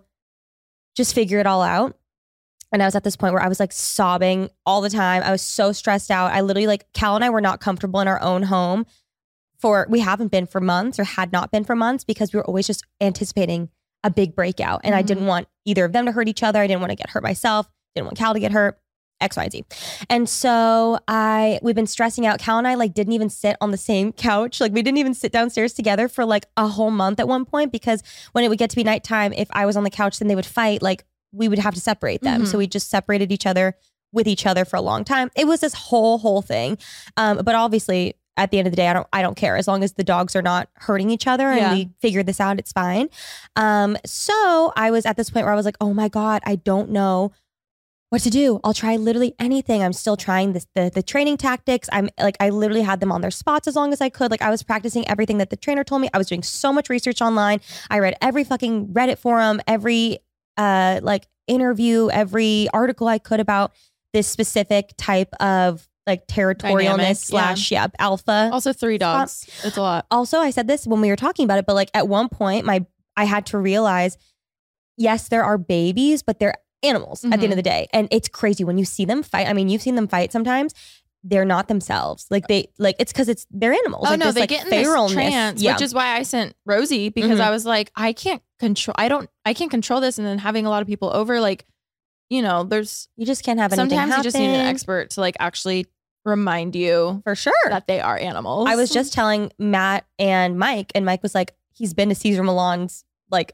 just figure it all out. And I was at this point where I was like sobbing all the time. I was so stressed out. I literally like Cal and I were not comfortable in our own home for, we haven't been for months or had not been for months because we were always just anticipating a big breakout. And I Mhm. didn't want either of them to hurt each other. I didn't want to get hurt myself. Didn't want Cal to get hurt, X, Y, and Z. And so I, we've been stressing out. Cal and I like didn't even sit on the same couch. Like we didn't even sit downstairs together for like a whole month at one point because when it would get to be nighttime, if I was on the couch, then they would fight. Like we would have to separate them. Mhm. So we just separated each other with each other for a long time. It was this whole, whole thing. Um, but obviously at the end of the day, I don't, I don't care as long as the dogs are not hurting each other and Yeah. we figure this out, it's fine. Um, so I was at this point where I was like, oh my God, I don't know what to do. I'll try literally anything. I'm still trying this, the, the training tactics. I'm like, I literally had them on their spots as long as I could. Like I was practicing everything that the trainer told me. I was doing so much research online. I read every fucking Reddit forum, every, uh, like interview, every article I could about this specific type of like territorialness Dynamic, slash yeah, alpha. Also three dogs. It's a lot. Also, I said this when we were talking about it, but like at one point, my I had to realize, yes, there are babies, but they're animals at the end Mhm. of the day, and it's crazy when you see them fight. I mean, you've seen them fight sometimes. They're not themselves. Like they like it's because it's they're animals. Oh like no, this, they like, get in this feralness. trance, Yeah. which is why I sent Rosie because Mhm. I was like, I can't control. I don't. I can't control this. And then having a lot of people over, like, you know, there's You just can't have anything sometimes you just need an happen. expert to like actually remind you for sure. that they are animals. I was just telling Matt and Mike, and Mike was like, he's been to Cesar Millan's like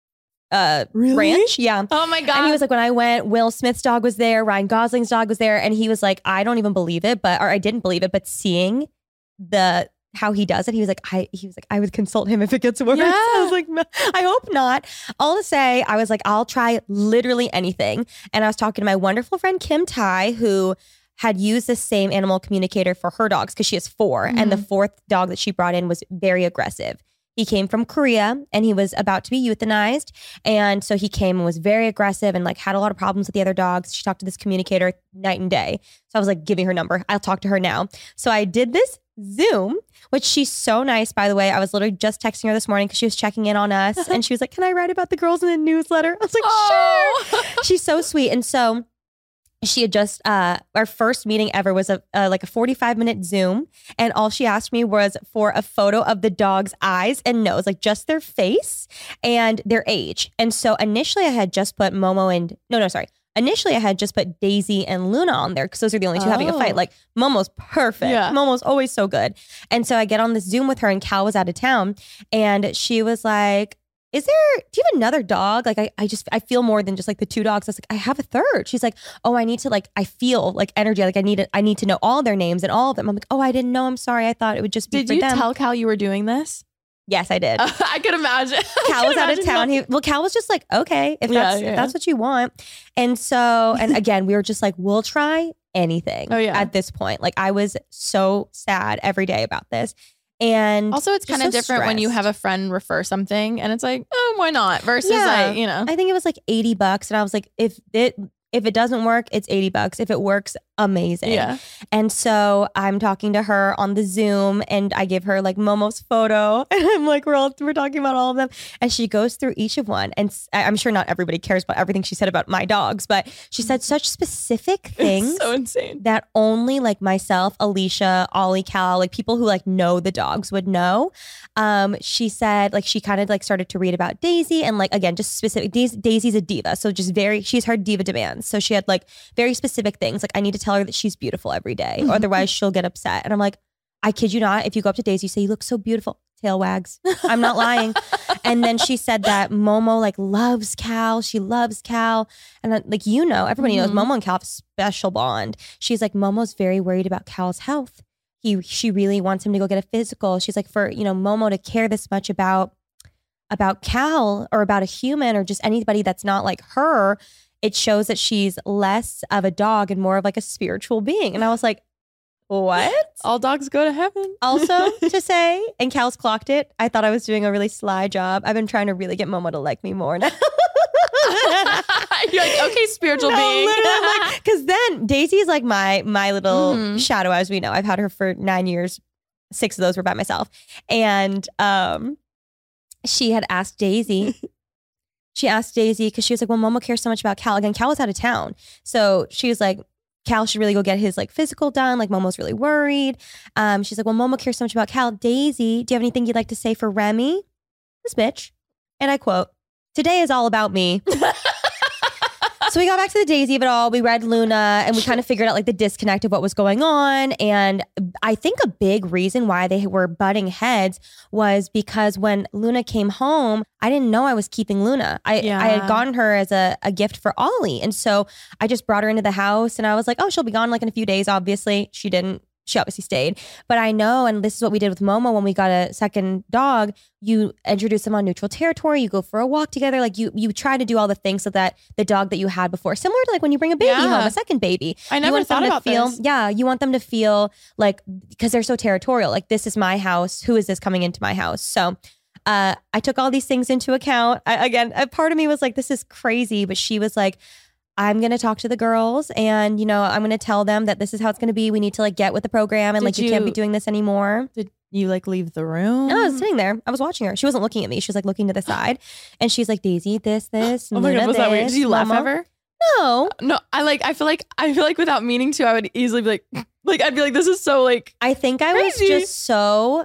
uh Really? ranch. Yeah. Oh my god. And he was like, when I went, Will Smith's dog was there, Ryan Gosling's dog was there. And he was like, I don't even believe it, but, or I didn't believe it, but seeing the, how he does it, he was like, I, he was like, I would consult him if it gets worse. Yeah. I was like, "No, I hope not. All to say, I was like, I'll try literally anything. And I was talking to my wonderful friend, Kim Tai, who had used the same animal communicator for her dogs because she has four. And the fourth dog that she brought in was very aggressive. He came from Korea and he was about to be euthanized. And so he came and was very aggressive and like had a lot of problems with the other dogs. She talked to this communicator night and day. So I was like giving her number. I'll talk to her now. So I did this Zoom, which she's so nice, by the way. I was literally just texting her this morning because she was checking in on us. And she was like, can I write about the girls in the newsletter? I was like, Oh. sure. She's so sweet. And so she had just, uh, our first meeting ever was a uh, like a forty-five minute Zoom. And all she asked me was for a photo of the dog's eyes and nose, like just their face and their age. And so initially I had just put Momo and, no, no, sorry. Initially I had just put Daisy and Luna on there because those are the only two having a fight. Oh. Like Momo's perfect. Yeah. Momo's always so good. And so I get on this Zoom with her and Cal was out of town and she was like, is there, do you have another dog? Like, I, I just, I feel more than just like the two dogs. I was like, I have a third. She's like, oh, I need to like, I feel like energy. Like I need it. I need to know all their names and all of them. I'm like, oh, I didn't know. I'm sorry. I thought it would just be Did for you them. tell Cal you were doing this? Yes, I did. Uh, I could imagine. Cal was out of town. He, well, Cal was just like, okay, if Yeah, that's yeah. if that's what you want. And so, and again, we were just like, we'll try anything. Oh, yeah. At this point, like I was so sad every day about this. And Also, it's just kind of so different when you stressed. have a friend refer something and it's like, oh, why not? Versus Yeah. like, you know. I think it was like eighty bucks. And I was like, if it if it doesn't work, it's eighty bucks. If it works, amazing. Yeah. And so I'm talking to her on the Zoom and I give her like Momo's photo and I'm like, we're all, we're talking about all of them. And she goes through each of one. And s- I- I'm sure not everybody cares about everything she said about my dogs, but she said such specific things It's so insane. that only like myself, Alicia, Ollie, Cal, like people who like know the dogs would know. Um, she said like she kind of like started to read about Daisy and like again just specific. Dais- Daisy's a diva, so just very she's her diva demands. So she had like very specific things like I need to tell her that she's beautiful every day, or otherwise she'll get upset. And I'm like, I kid you not. If you go up to Daisy, you say you look so beautiful. Tail wags. I'm not lying. And then she said that Momo like loves Cal. She loves Cal. And then, like, you know, everybody knows Mhm. Momo and Cal have a special bond. She's like, Momo's very worried about Cal's health. He, she really wants him to go get a physical. She's like, for, you know, Momo to care this much about, about Cal or about a human or just anybody that's not like her, it shows that she's less of a dog and more of like a spiritual being. And I was like, what? All dogs go to heaven. Also to say, and Cal's clocked it, I thought I was doing a really sly job. I've been trying to really get Momo to like me more now. You're like, okay, spiritual being. Because then Daisy is like my my little Mhm. shadow, as we know. I've had her for nine years. Six of those were by myself. And um, she had asked Daisy, she asked Daisy, because she was like, well, Momo cares so much about Cal. Again, Cal was out of town. So she was like, Cal should really go get his like physical done. Like Momo's really worried. Um, she's like, well, Momo cares so much about Cal. Daisy, do you have anything you'd like to say for Remy? This bitch. And I quote, today is all about me. So we got back to the Daisy of it all. We read Luna and we kind of figured out like the disconnect of what was going on. And I think a big reason why they were butting heads was because when Luna came home, I didn't know I was keeping Luna. I, Yeah. I had gotten her as a, a gift for Ollie. And so I just brought her into the house and I was like, oh, she'll be gone like in a few days. Obviously, she didn't. She obviously stayed. But I know, and this is what we did with Momo when we got a second dog, you introduce them on neutral territory, you go for a walk together, like you you try to do all the things so that the dog that you had before, similar to like when you bring a baby Yeah. home, a second baby. I You never want them thought to about feel, this. Yeah, you want them to feel like, because they're so territorial, like this is my house, who is this coming into my house? So uh, I took all these things into account. I, again, a part of me was like, this is crazy, but she was like, I'm going to talk to the girls and, you know, I'm going to tell them that this is how it's going to be. We need to like get with the program and Did like, you, can't be you- doing this anymore. Did you like leave the room? No, I was sitting there. I was watching her. She wasn't looking at me. She was like looking to the side and she's like, Daisy, this, this, Oh my Luna, god, was that weird? this, Did you laugh Momo. ever? No, No, I like. I feel like. I feel like without meaning to, I would easily be like, like I'd be like, this is so like, I think I Crazy. was just so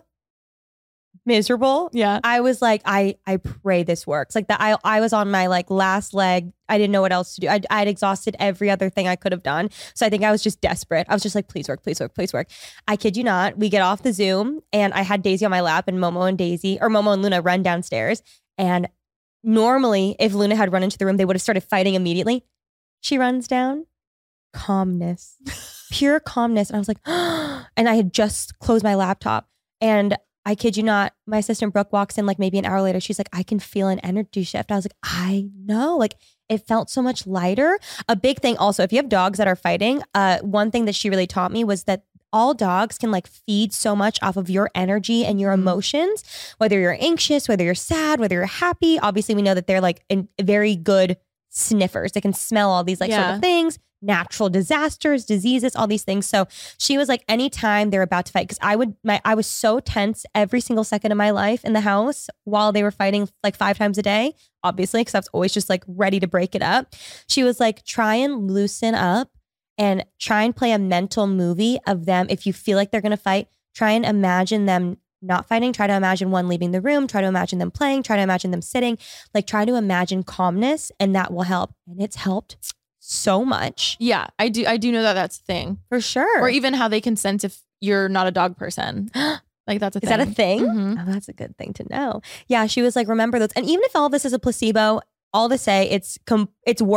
miserable. yeah. I was like, I I pray this works. Like that, I I was on my like last leg. I didn't know what else to do. I I had exhausted every other thing I could have done. So I think I was just desperate. I was just like, please work, please work, please work. I kid you not. We get off the Zoom and I had Daisy on my lap and Momo and Daisy or Momo and Luna run downstairs. And normally, if Luna had run into the room, they would have started fighting immediately. She runs down, calmness, pure calmness. And I was like, and I had just closed my laptop and I kid you not, my assistant Brooke walks in like maybe an hour later. She's like, I can feel an energy shift. I was like, I know. Like it felt so much lighter. A big thing also, if you have dogs that are fighting, uh, one thing that she really taught me was that all dogs can like feed so much off of your energy and your emotions, whether you're anxious, whether you're sad, whether you're happy. Obviously, we know that they're like in very good sniffers. They can smell all these like sort Yeah. of things. Natural disasters, diseases, all these things. So she was like, anytime they're about to fight, because I would, my, I was so tense every single second of my life in the house while they were fighting like five times a day, obviously, because I was always just like ready to break it up. She was like, try and loosen up and try and play a mental movie of them. If you feel like they're going to fight, try and imagine them not fighting. Try to imagine one leaving the room. Try to imagine them playing. Try to imagine them sitting. Like try to imagine calmness, and that will help. And it's helped so much. Yeah, I do. I do know that that's a thing. For sure. Or even how they can sense if you're not a dog person. Like that's a Is thing. that a thing? Mhm. Oh, that's a good thing to know. Yeah, she was like, remember those. And even if all this is a placebo, all to say it's com- it's worked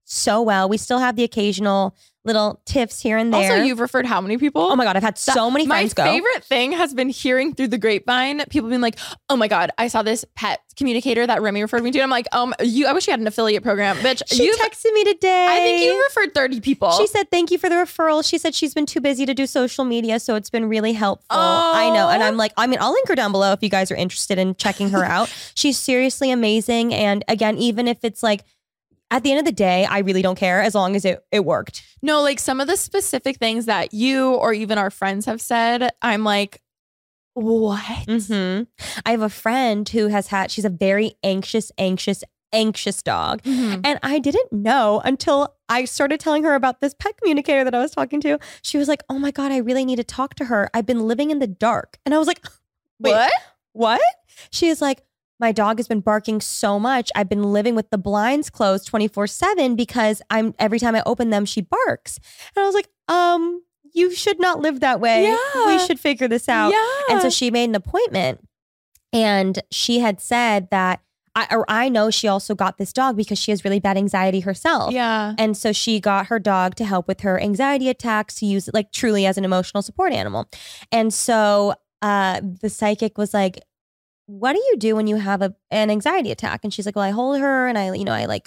so well. We still have the occasional little tiffs here and there. Also, you've referred how many people? Oh my God, I've had so many My friends go. favorite thing has been hearing through the grapevine, people being like, oh my God, I saw this pet communicator that Remy referred me to. I'm like, um, you, I wish you had an affiliate program. Bitch, She you texted me today. I think you referred thirty people. She said, thank you for the referral. She said she's been too busy to do social media, so it's been really helpful. Oh. I know. And I'm like, I mean, I'll link her down below if you guys are interested in checking her out. She's seriously amazing. And again, even if it's like, at the end of the day, I really don't care as long as it, it worked. No, like some of the specific things that you or even our friends have said, I'm like, what? Mm-hmm. I have a friend who has had, she's a very anxious, anxious, anxious dog. Mhm. And I didn't know until I started telling her about this pet communicator that I was talking to. She was like, oh my God, I really need to talk to her. I've been living in the dark. And I was like, wait, What? what? She is like, my dog has been barking so much. I've been living with the blinds closed twenty-four seven because I'm every time I open them, she barks. And I was like, um, you should not live that way. Yeah. We should figure this out. Yeah. And so she made an appointment, and she had said that I, or I know she also got this dog because she has really bad anxiety herself. Yeah. And so she got her dog to help with her anxiety attacks, to use it like truly as an emotional support animal. And so uh, the psychic was like, what do you do when you have a, an anxiety attack? And she's like, well, I hold her and I, you know, I like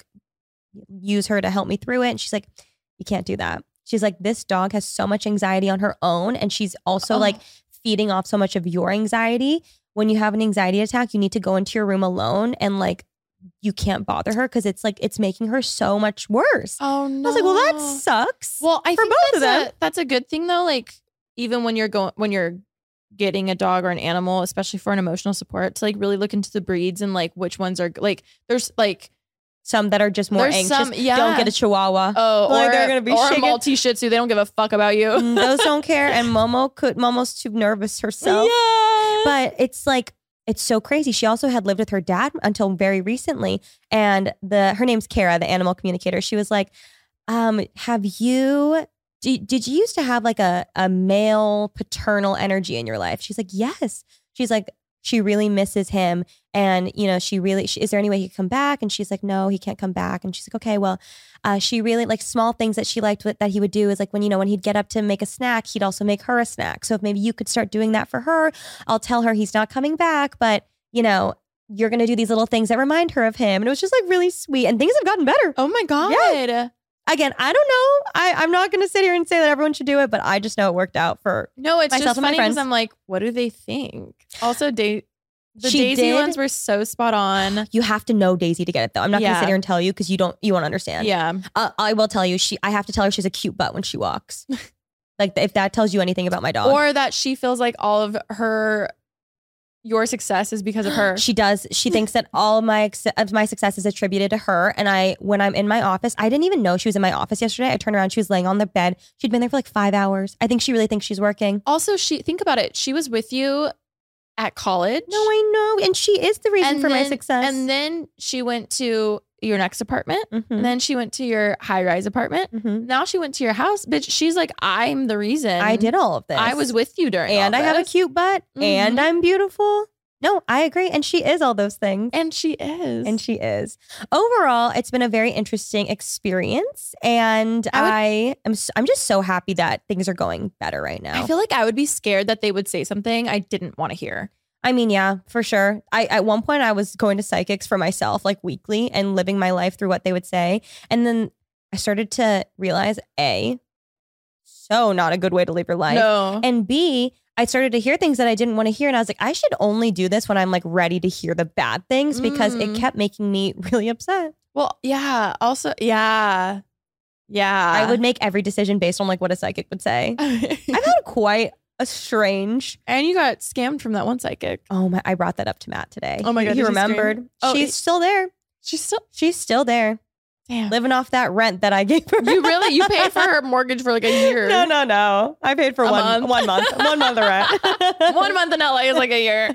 use her to help me through it. And she's like, you can't do that. She's like, this dog has so much anxiety on her own. And she's also Oh. like feeding off so much of your anxiety. When you have an anxiety attack, you need to go into your room alone and like, you can't bother her because it's like, it's making her so much worse. Oh no. I was like, well, that sucks. Well, I for think both of that's them. a, that's a good thing though. Like even when you're going, when you're getting a dog or an animal, especially for an emotional support, to like really look into the breeds and like which ones are like, there's like, Some that are just more There's anxious. some- yeah. Don't get a Chihuahua. oh, Like, or, they're gonna be or a shaking. Maltese Shih Tzu. They don't give a fuck about you. Mm, Those don't care. And Momo could, Momo's too nervous herself. Yeah. But it's like, it's so crazy. She also had lived with her dad until very recently. And the her name's Kara, the animal communicator. She was like, um, have you, did, did you used to have like a, a male paternal energy in your life? She's like, yes. She's like, she really misses him. And, you know, she really, she, is there any way he could come back? And she's like, no, he can't come back. And she's like, okay, well, uh, she really like small things that she liked with, that he would do is like when, you know, when he'd get up to make a snack, he'd also make her a snack. So if maybe you could start doing that for her, I'll tell her he's not coming back, but you know, you're going to do these little things that remind her of him. And it was just like really sweet, and things have gotten better. Oh my God. Yeah. Again, I don't know. I, I'm not going to sit here and say that everyone should do it, but I just know it worked out for No, it's Myself just and my funny because friends. I'm like, what do they think? Also, da- the She Daisy did- ones were so spot on. you have to know Daisy to get it though. I'm not going to Yeah. sit here and tell you because you don't, you won't understand. Yeah. Uh, I will tell you, she, I have to tell her she's a cute butt when she walks. Like if that tells you anything about my dog. Or that she feels like all of her, your success is because of her. She does. She thinks that all of my ex- of my success is attributed to her. And I, when I'm in my office, I didn't even know she was in my office yesterday. I turned around, she was laying on the bed. She'd been there for like five hours. I think she really thinks she's working. Also, she think about it. She was with you at college. No, I know, and she is the reason and for then, my success. And then she went to your next apartment. Mhm. And then she went to your high rise apartment. Mhm. Now she went to your house. Bitch, she's like, I'm the reason. I did all of this. I was with you during and all I have a this. cute butt, and Mhm. I'm beautiful. No, I agree, and she is all those things. And she is. And she is. Overall, it's been a very interesting experience, and I would- I am. s- I'm just so happy that things are going better right now. I feel like I would be scared that they would say something I didn't want to hear. I mean, yeah, for sure. I at one point I was going to psychics for myself, like weekly, and living my life through what they would say, and then I started to realize A, so not a good way to live your life, No. and B, I started to hear things that I didn't want to hear. And I was like, I should only do this when I'm like ready to hear the bad things because it Mm. kept making me really upset. Well, yeah. Also, yeah. Yeah. I would make every decision based on like what a psychic would say. I've had quite a strange. And you got scammed from that one psychic. Oh my, I brought that up to Matt today. Oh my God, He did you scream? remembered. Oh, She's he- still there. She's still, She's still there. damn. Living off that rent that I gave her. You really, you paid for her mortgage for like a year. No, no, no. I paid for A one month. one month. One month of rent. One month in L A is like a year.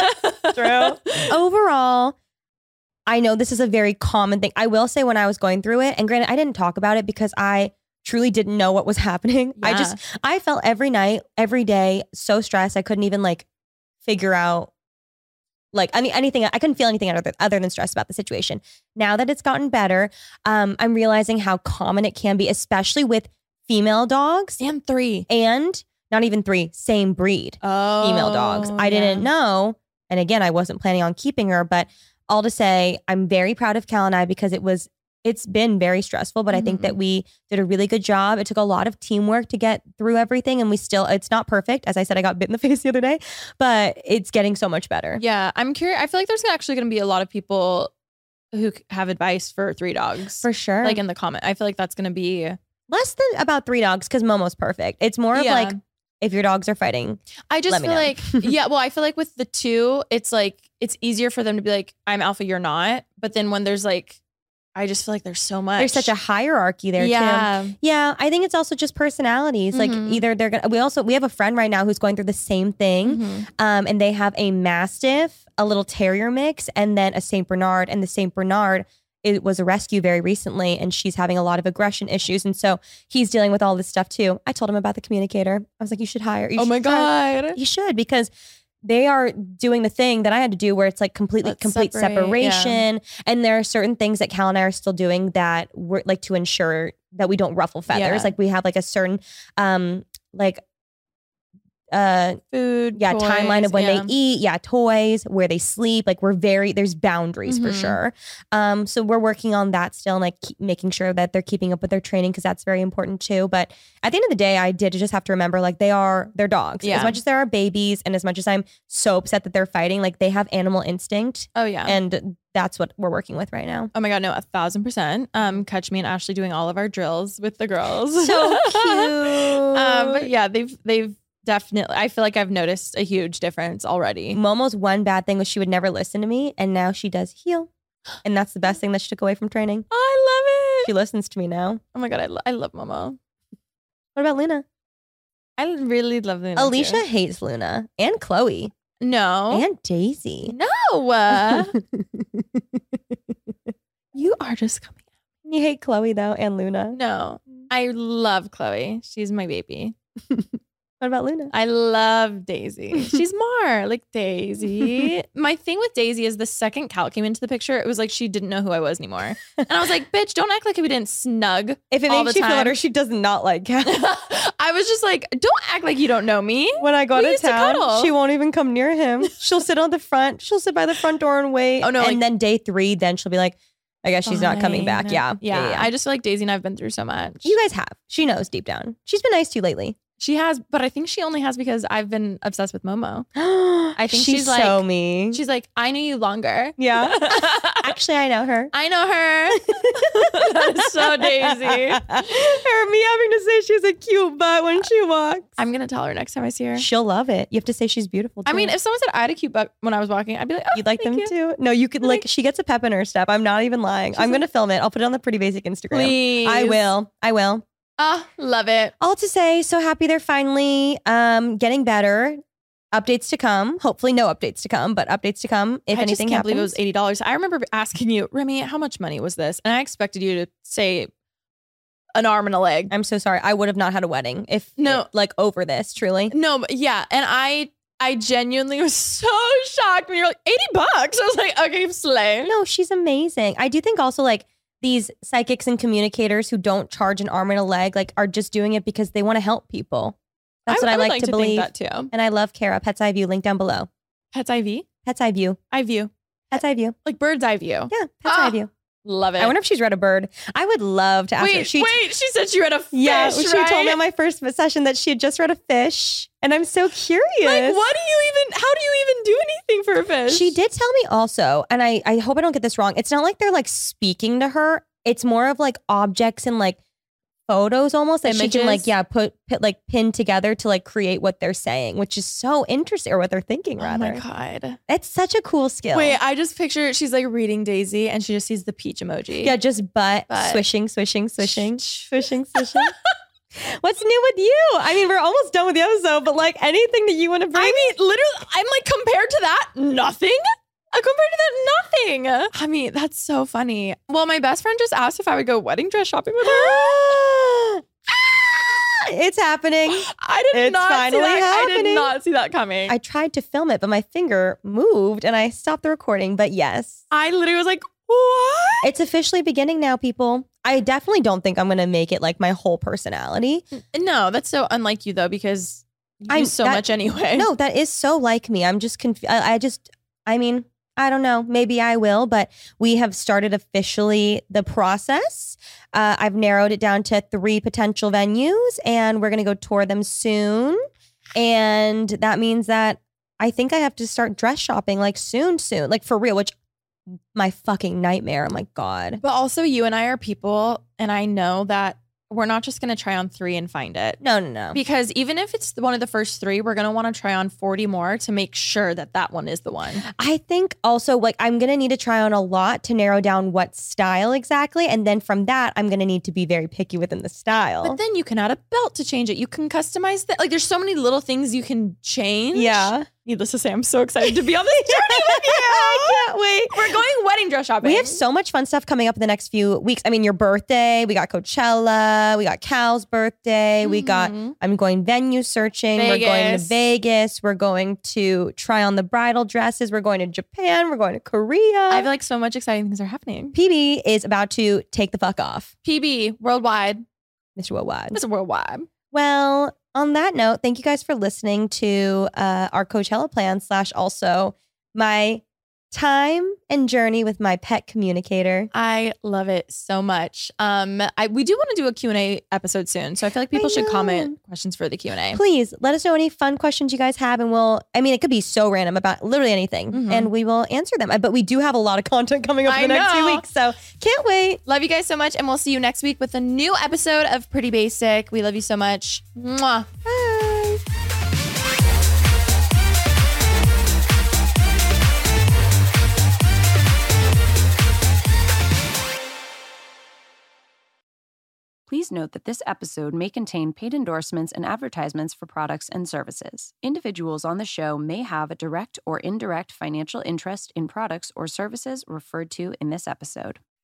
True. Overall, I know this is a very common thing. I will say when I was going through it, and granted, I didn't talk about it because I truly didn't know what was happening. I Yeah. just, I felt every night, every day, so stressed. I couldn't even like figure out Like, I mean, anything, I couldn't feel anything other, other than stress about the situation. Now that it's gotten better, um, I'm realizing how common it can be, especially with female dogs And three. and not even three, same breed Oh, female dogs. I didn't know. And again, I wasn't planning on keeping her, but all to say, I'm very proud of Cal and I because it was, it's been very stressful, but I think Mhm. that we did a really good job. It took a lot of teamwork to get through everything. And we still, it's not perfect. As I said, I got bit in the face the other day, but it's getting so much better. Yeah, I'm curious. I feel like there's actually going to be a lot of people who have advice for three dogs. For sure. Like in the comment. I feel like that's going to be. Less than about three dogs because Momo's perfect. It's more of Yeah. like if your dogs are fighting. I just Let me feel know. like, yeah, well, I feel like with the two, it's like, it's easier for them to be like, I'm alpha, you're not. But then when there's like, I just feel like there's so much. There's such a hierarchy there too. yeah. Yeah, I think it's also just personalities. Like Mhm. either they're gonna. We also we have a friend right now who's going through the same thing, Mhm. um, and they have a Mastiff, a little Terrier mix, and then a Saint Bernard. And the Saint Bernard it was a rescue very recently, and she's having a lot of aggression issues, and so he's dealing with all this stuff too. I told him about the communicator. I was like, you should hire. You Oh should my try- God. you should because. They are doing the thing that I had to do where it's like completely Let's complete separate, separation. And there are certain things that Cal and I are still doing that we're like to ensure that we don't ruffle feathers. Yeah. Like we have like a certain um like uh Food. yeah, timeline of when toys, yeah. they eat, yeah, toys, where they sleep. Like we're very there's boundaries for Mhm. sure. Um, so we're working on that still, and like keep making sure that they're keeping up with their training because that's very important too. But at the end of the day, I did just have to remember like they are they're dogs. Yeah. As much as there are babies, and as much as I'm so upset that they're fighting, like they have animal instinct, Oh, yeah. and that's what we're working with right now. Oh my God, no, a thousand percent. Um, catch me and Ashley doing all of our drills with the girls. So cute. um, but yeah, they've they've definitely. I feel like I've noticed a huge difference already. Momo's one bad thing was she would never listen to me, and now she does heel, and that's the best thing that she took away from training. I She love it. listens to me now. Oh my God, I, lo- I love Momo. What about Luna? I really love Luna. Alicia too. hates Luna and Chloe No, and Daisy. no. uh, you are just coming. You hate Chloe though and Luna. No, I love Chloe. She's my baby. What about Luna? I love Daisy. She's more like Daisy. My thing with Daisy is the second Cal came into the picture, it was like she didn't know who I was anymore. And I was like, bitch, don't act like we didn't snug. If it all makes the you feel time. better, she does not like Cal. I was just like, don't act like you don't know me. When I go We to used to town, cuddle. she won't even come near him. She'll sit on the front. She'll sit by the front door and wait. Oh, no, And like- then day three, then she'll be like, I guess she's not coming back. Fine. Yeah. yeah. I just feel like Daisy and I have been through so much. You guys have. She knows deep down. She's been nice to you lately. She has, but I think she only has because I've been obsessed with Momo. I think she's she's like- so mean. She's like, I knew you longer. Yeah. Actually, I know her. I know her. That is so Daisy. Her, me having to say she has a cute butt when she walks. I'm going to tell her next time I see her. She'll love it. You have to say she's beautiful too. I mean, if someone said I had a cute butt when I was walking, I'd be like, oh, you'd like thank them you. too. No, you could like, Like- she gets a pep in her step. I'm not even lying. I'm going to film it. I'll put it on the Pretty Basic Instagram. Please. I will. I will. Ah, love it. All to say, so happy they're finally um, getting better. Updates to come. Hopefully, no updates to come, but updates to come if I just anything can't happens. believe it was eighty dollars. I remember asking you, Remy, how much money was this? And I expected you to say an arm and a leg. I'm so sorry. I would have not had a wedding if No. like over this. Truly, No, but yeah. And I I genuinely was so shocked when you're like, eighty bucks. I was like, okay, slay. no, she's amazing. I do think also like these psychics and communicators who don't charge an arm and a leg like are just doing it because they want to help people. That's what I, would like, to believe. think that too. And I love Kara. Pet's Eye View. Link down below. Pet's eye view. Pet's Eye View. Eye view. Pet's Eye View. Like bird's eye view. Yeah. Pet's Ah, Eye View. Love it. I wonder if she's read a bird. I would love to ask her. wait, She wait. She said she read a fish, Yeah, she right? told me on my first session that she had just read a fish, and I'm so curious. Like, what do you even, how do you even do anything for a fish? She did tell me also, and I, I hope I don't get this wrong. It's not like they're like speaking to her. It's more of like objects and like photos almost that she can like, Images? yeah, put, put like pin together to like create what they're saying, which is so interesting, or what they're thinking Oh rather. my God. It's such a cool skill. Wait, I just picture she's like reading Daisy and she just sees the peach emoji. Yeah, just butt, Butt. swishing, swishing, swishing, swishing, swishing. What's new with you? I mean, we're almost done with the episode, but like anything that you want to bring. I mean, literally, I'm like, compared to that, nothing. Uh, Compared to that, nothing. I mean, that's so funny. Well, my best friend just asked if I would go wedding dress shopping with her. It's happening. I I did It's not finally see that. I did happening. not see that coming. I I, tried to film it, but my finger moved and I stopped the recording. But yes, I literally was like, what? it's officially beginning now, people. I definitely don't think I'm going to make it like my whole personality. No, that's so unlike you though, because you I'm- do so that- much anyway. No, that is so like me. I'm just confused. I, I just, I mean, I don't know. Maybe I will, but we have started officially the process. Uh, I've narrowed it down to three potential venues and we're going to go tour them soon. And that means that I think I have to start dress shopping like soon, soon, like for real, which my fucking nightmare. Oh my God. But also you and I are people, and I know that we're not just going to try on three and find it. No, no, no. Because even if it's one of the first three, we're going to want to try on forty more to make sure that that one is the one. I think also like I'm going to need to try on a lot to narrow down what style exactly. And then from that, I'm going to need to be very picky within the style. But then you can add a belt to change it. You can customize that. Like there's so many little things you can change. yeah. Needless to say, I'm so excited to be on this journey with you. I can't wait. We're going wedding dress shopping. We have so much fun stuff coming up in the next few weeks. I mean, your birthday, we got Coachella, we got Cal's birthday, we got, Mhm. I'm going venue searching, we're going to Vegas. Vegas, we're going to try on the bridal dresses, we're going to Japan, we're going to Korea. I feel like so much exciting things are happening. P B is about to take the fuck off, P B, worldwide. Mister Worldwide. It's worldwide. Well, on that note, thank you guys for listening to uh, our Coachella plan slash also my time and journey with my pet communicator. I love it so much. Um, I we do want to do a Q and A episode soon, so I feel like people I should know. comment questions for the Q and A. Please let us know any fun questions you guys have, and we'll, I mean, it could be so random about literally anything, Mhm. and we will answer them. But we do have a lot of content coming up in I the next few know. weeks, so can't wait. Love you guys so much, and we'll see you next week with a new episode of Pretty Basic. We love you so much. Mwah. Bye. Please note that this episode may contain paid endorsements and advertisements for products and services. Individuals on the show may have a direct or indirect financial interest in products or services referred to in this episode.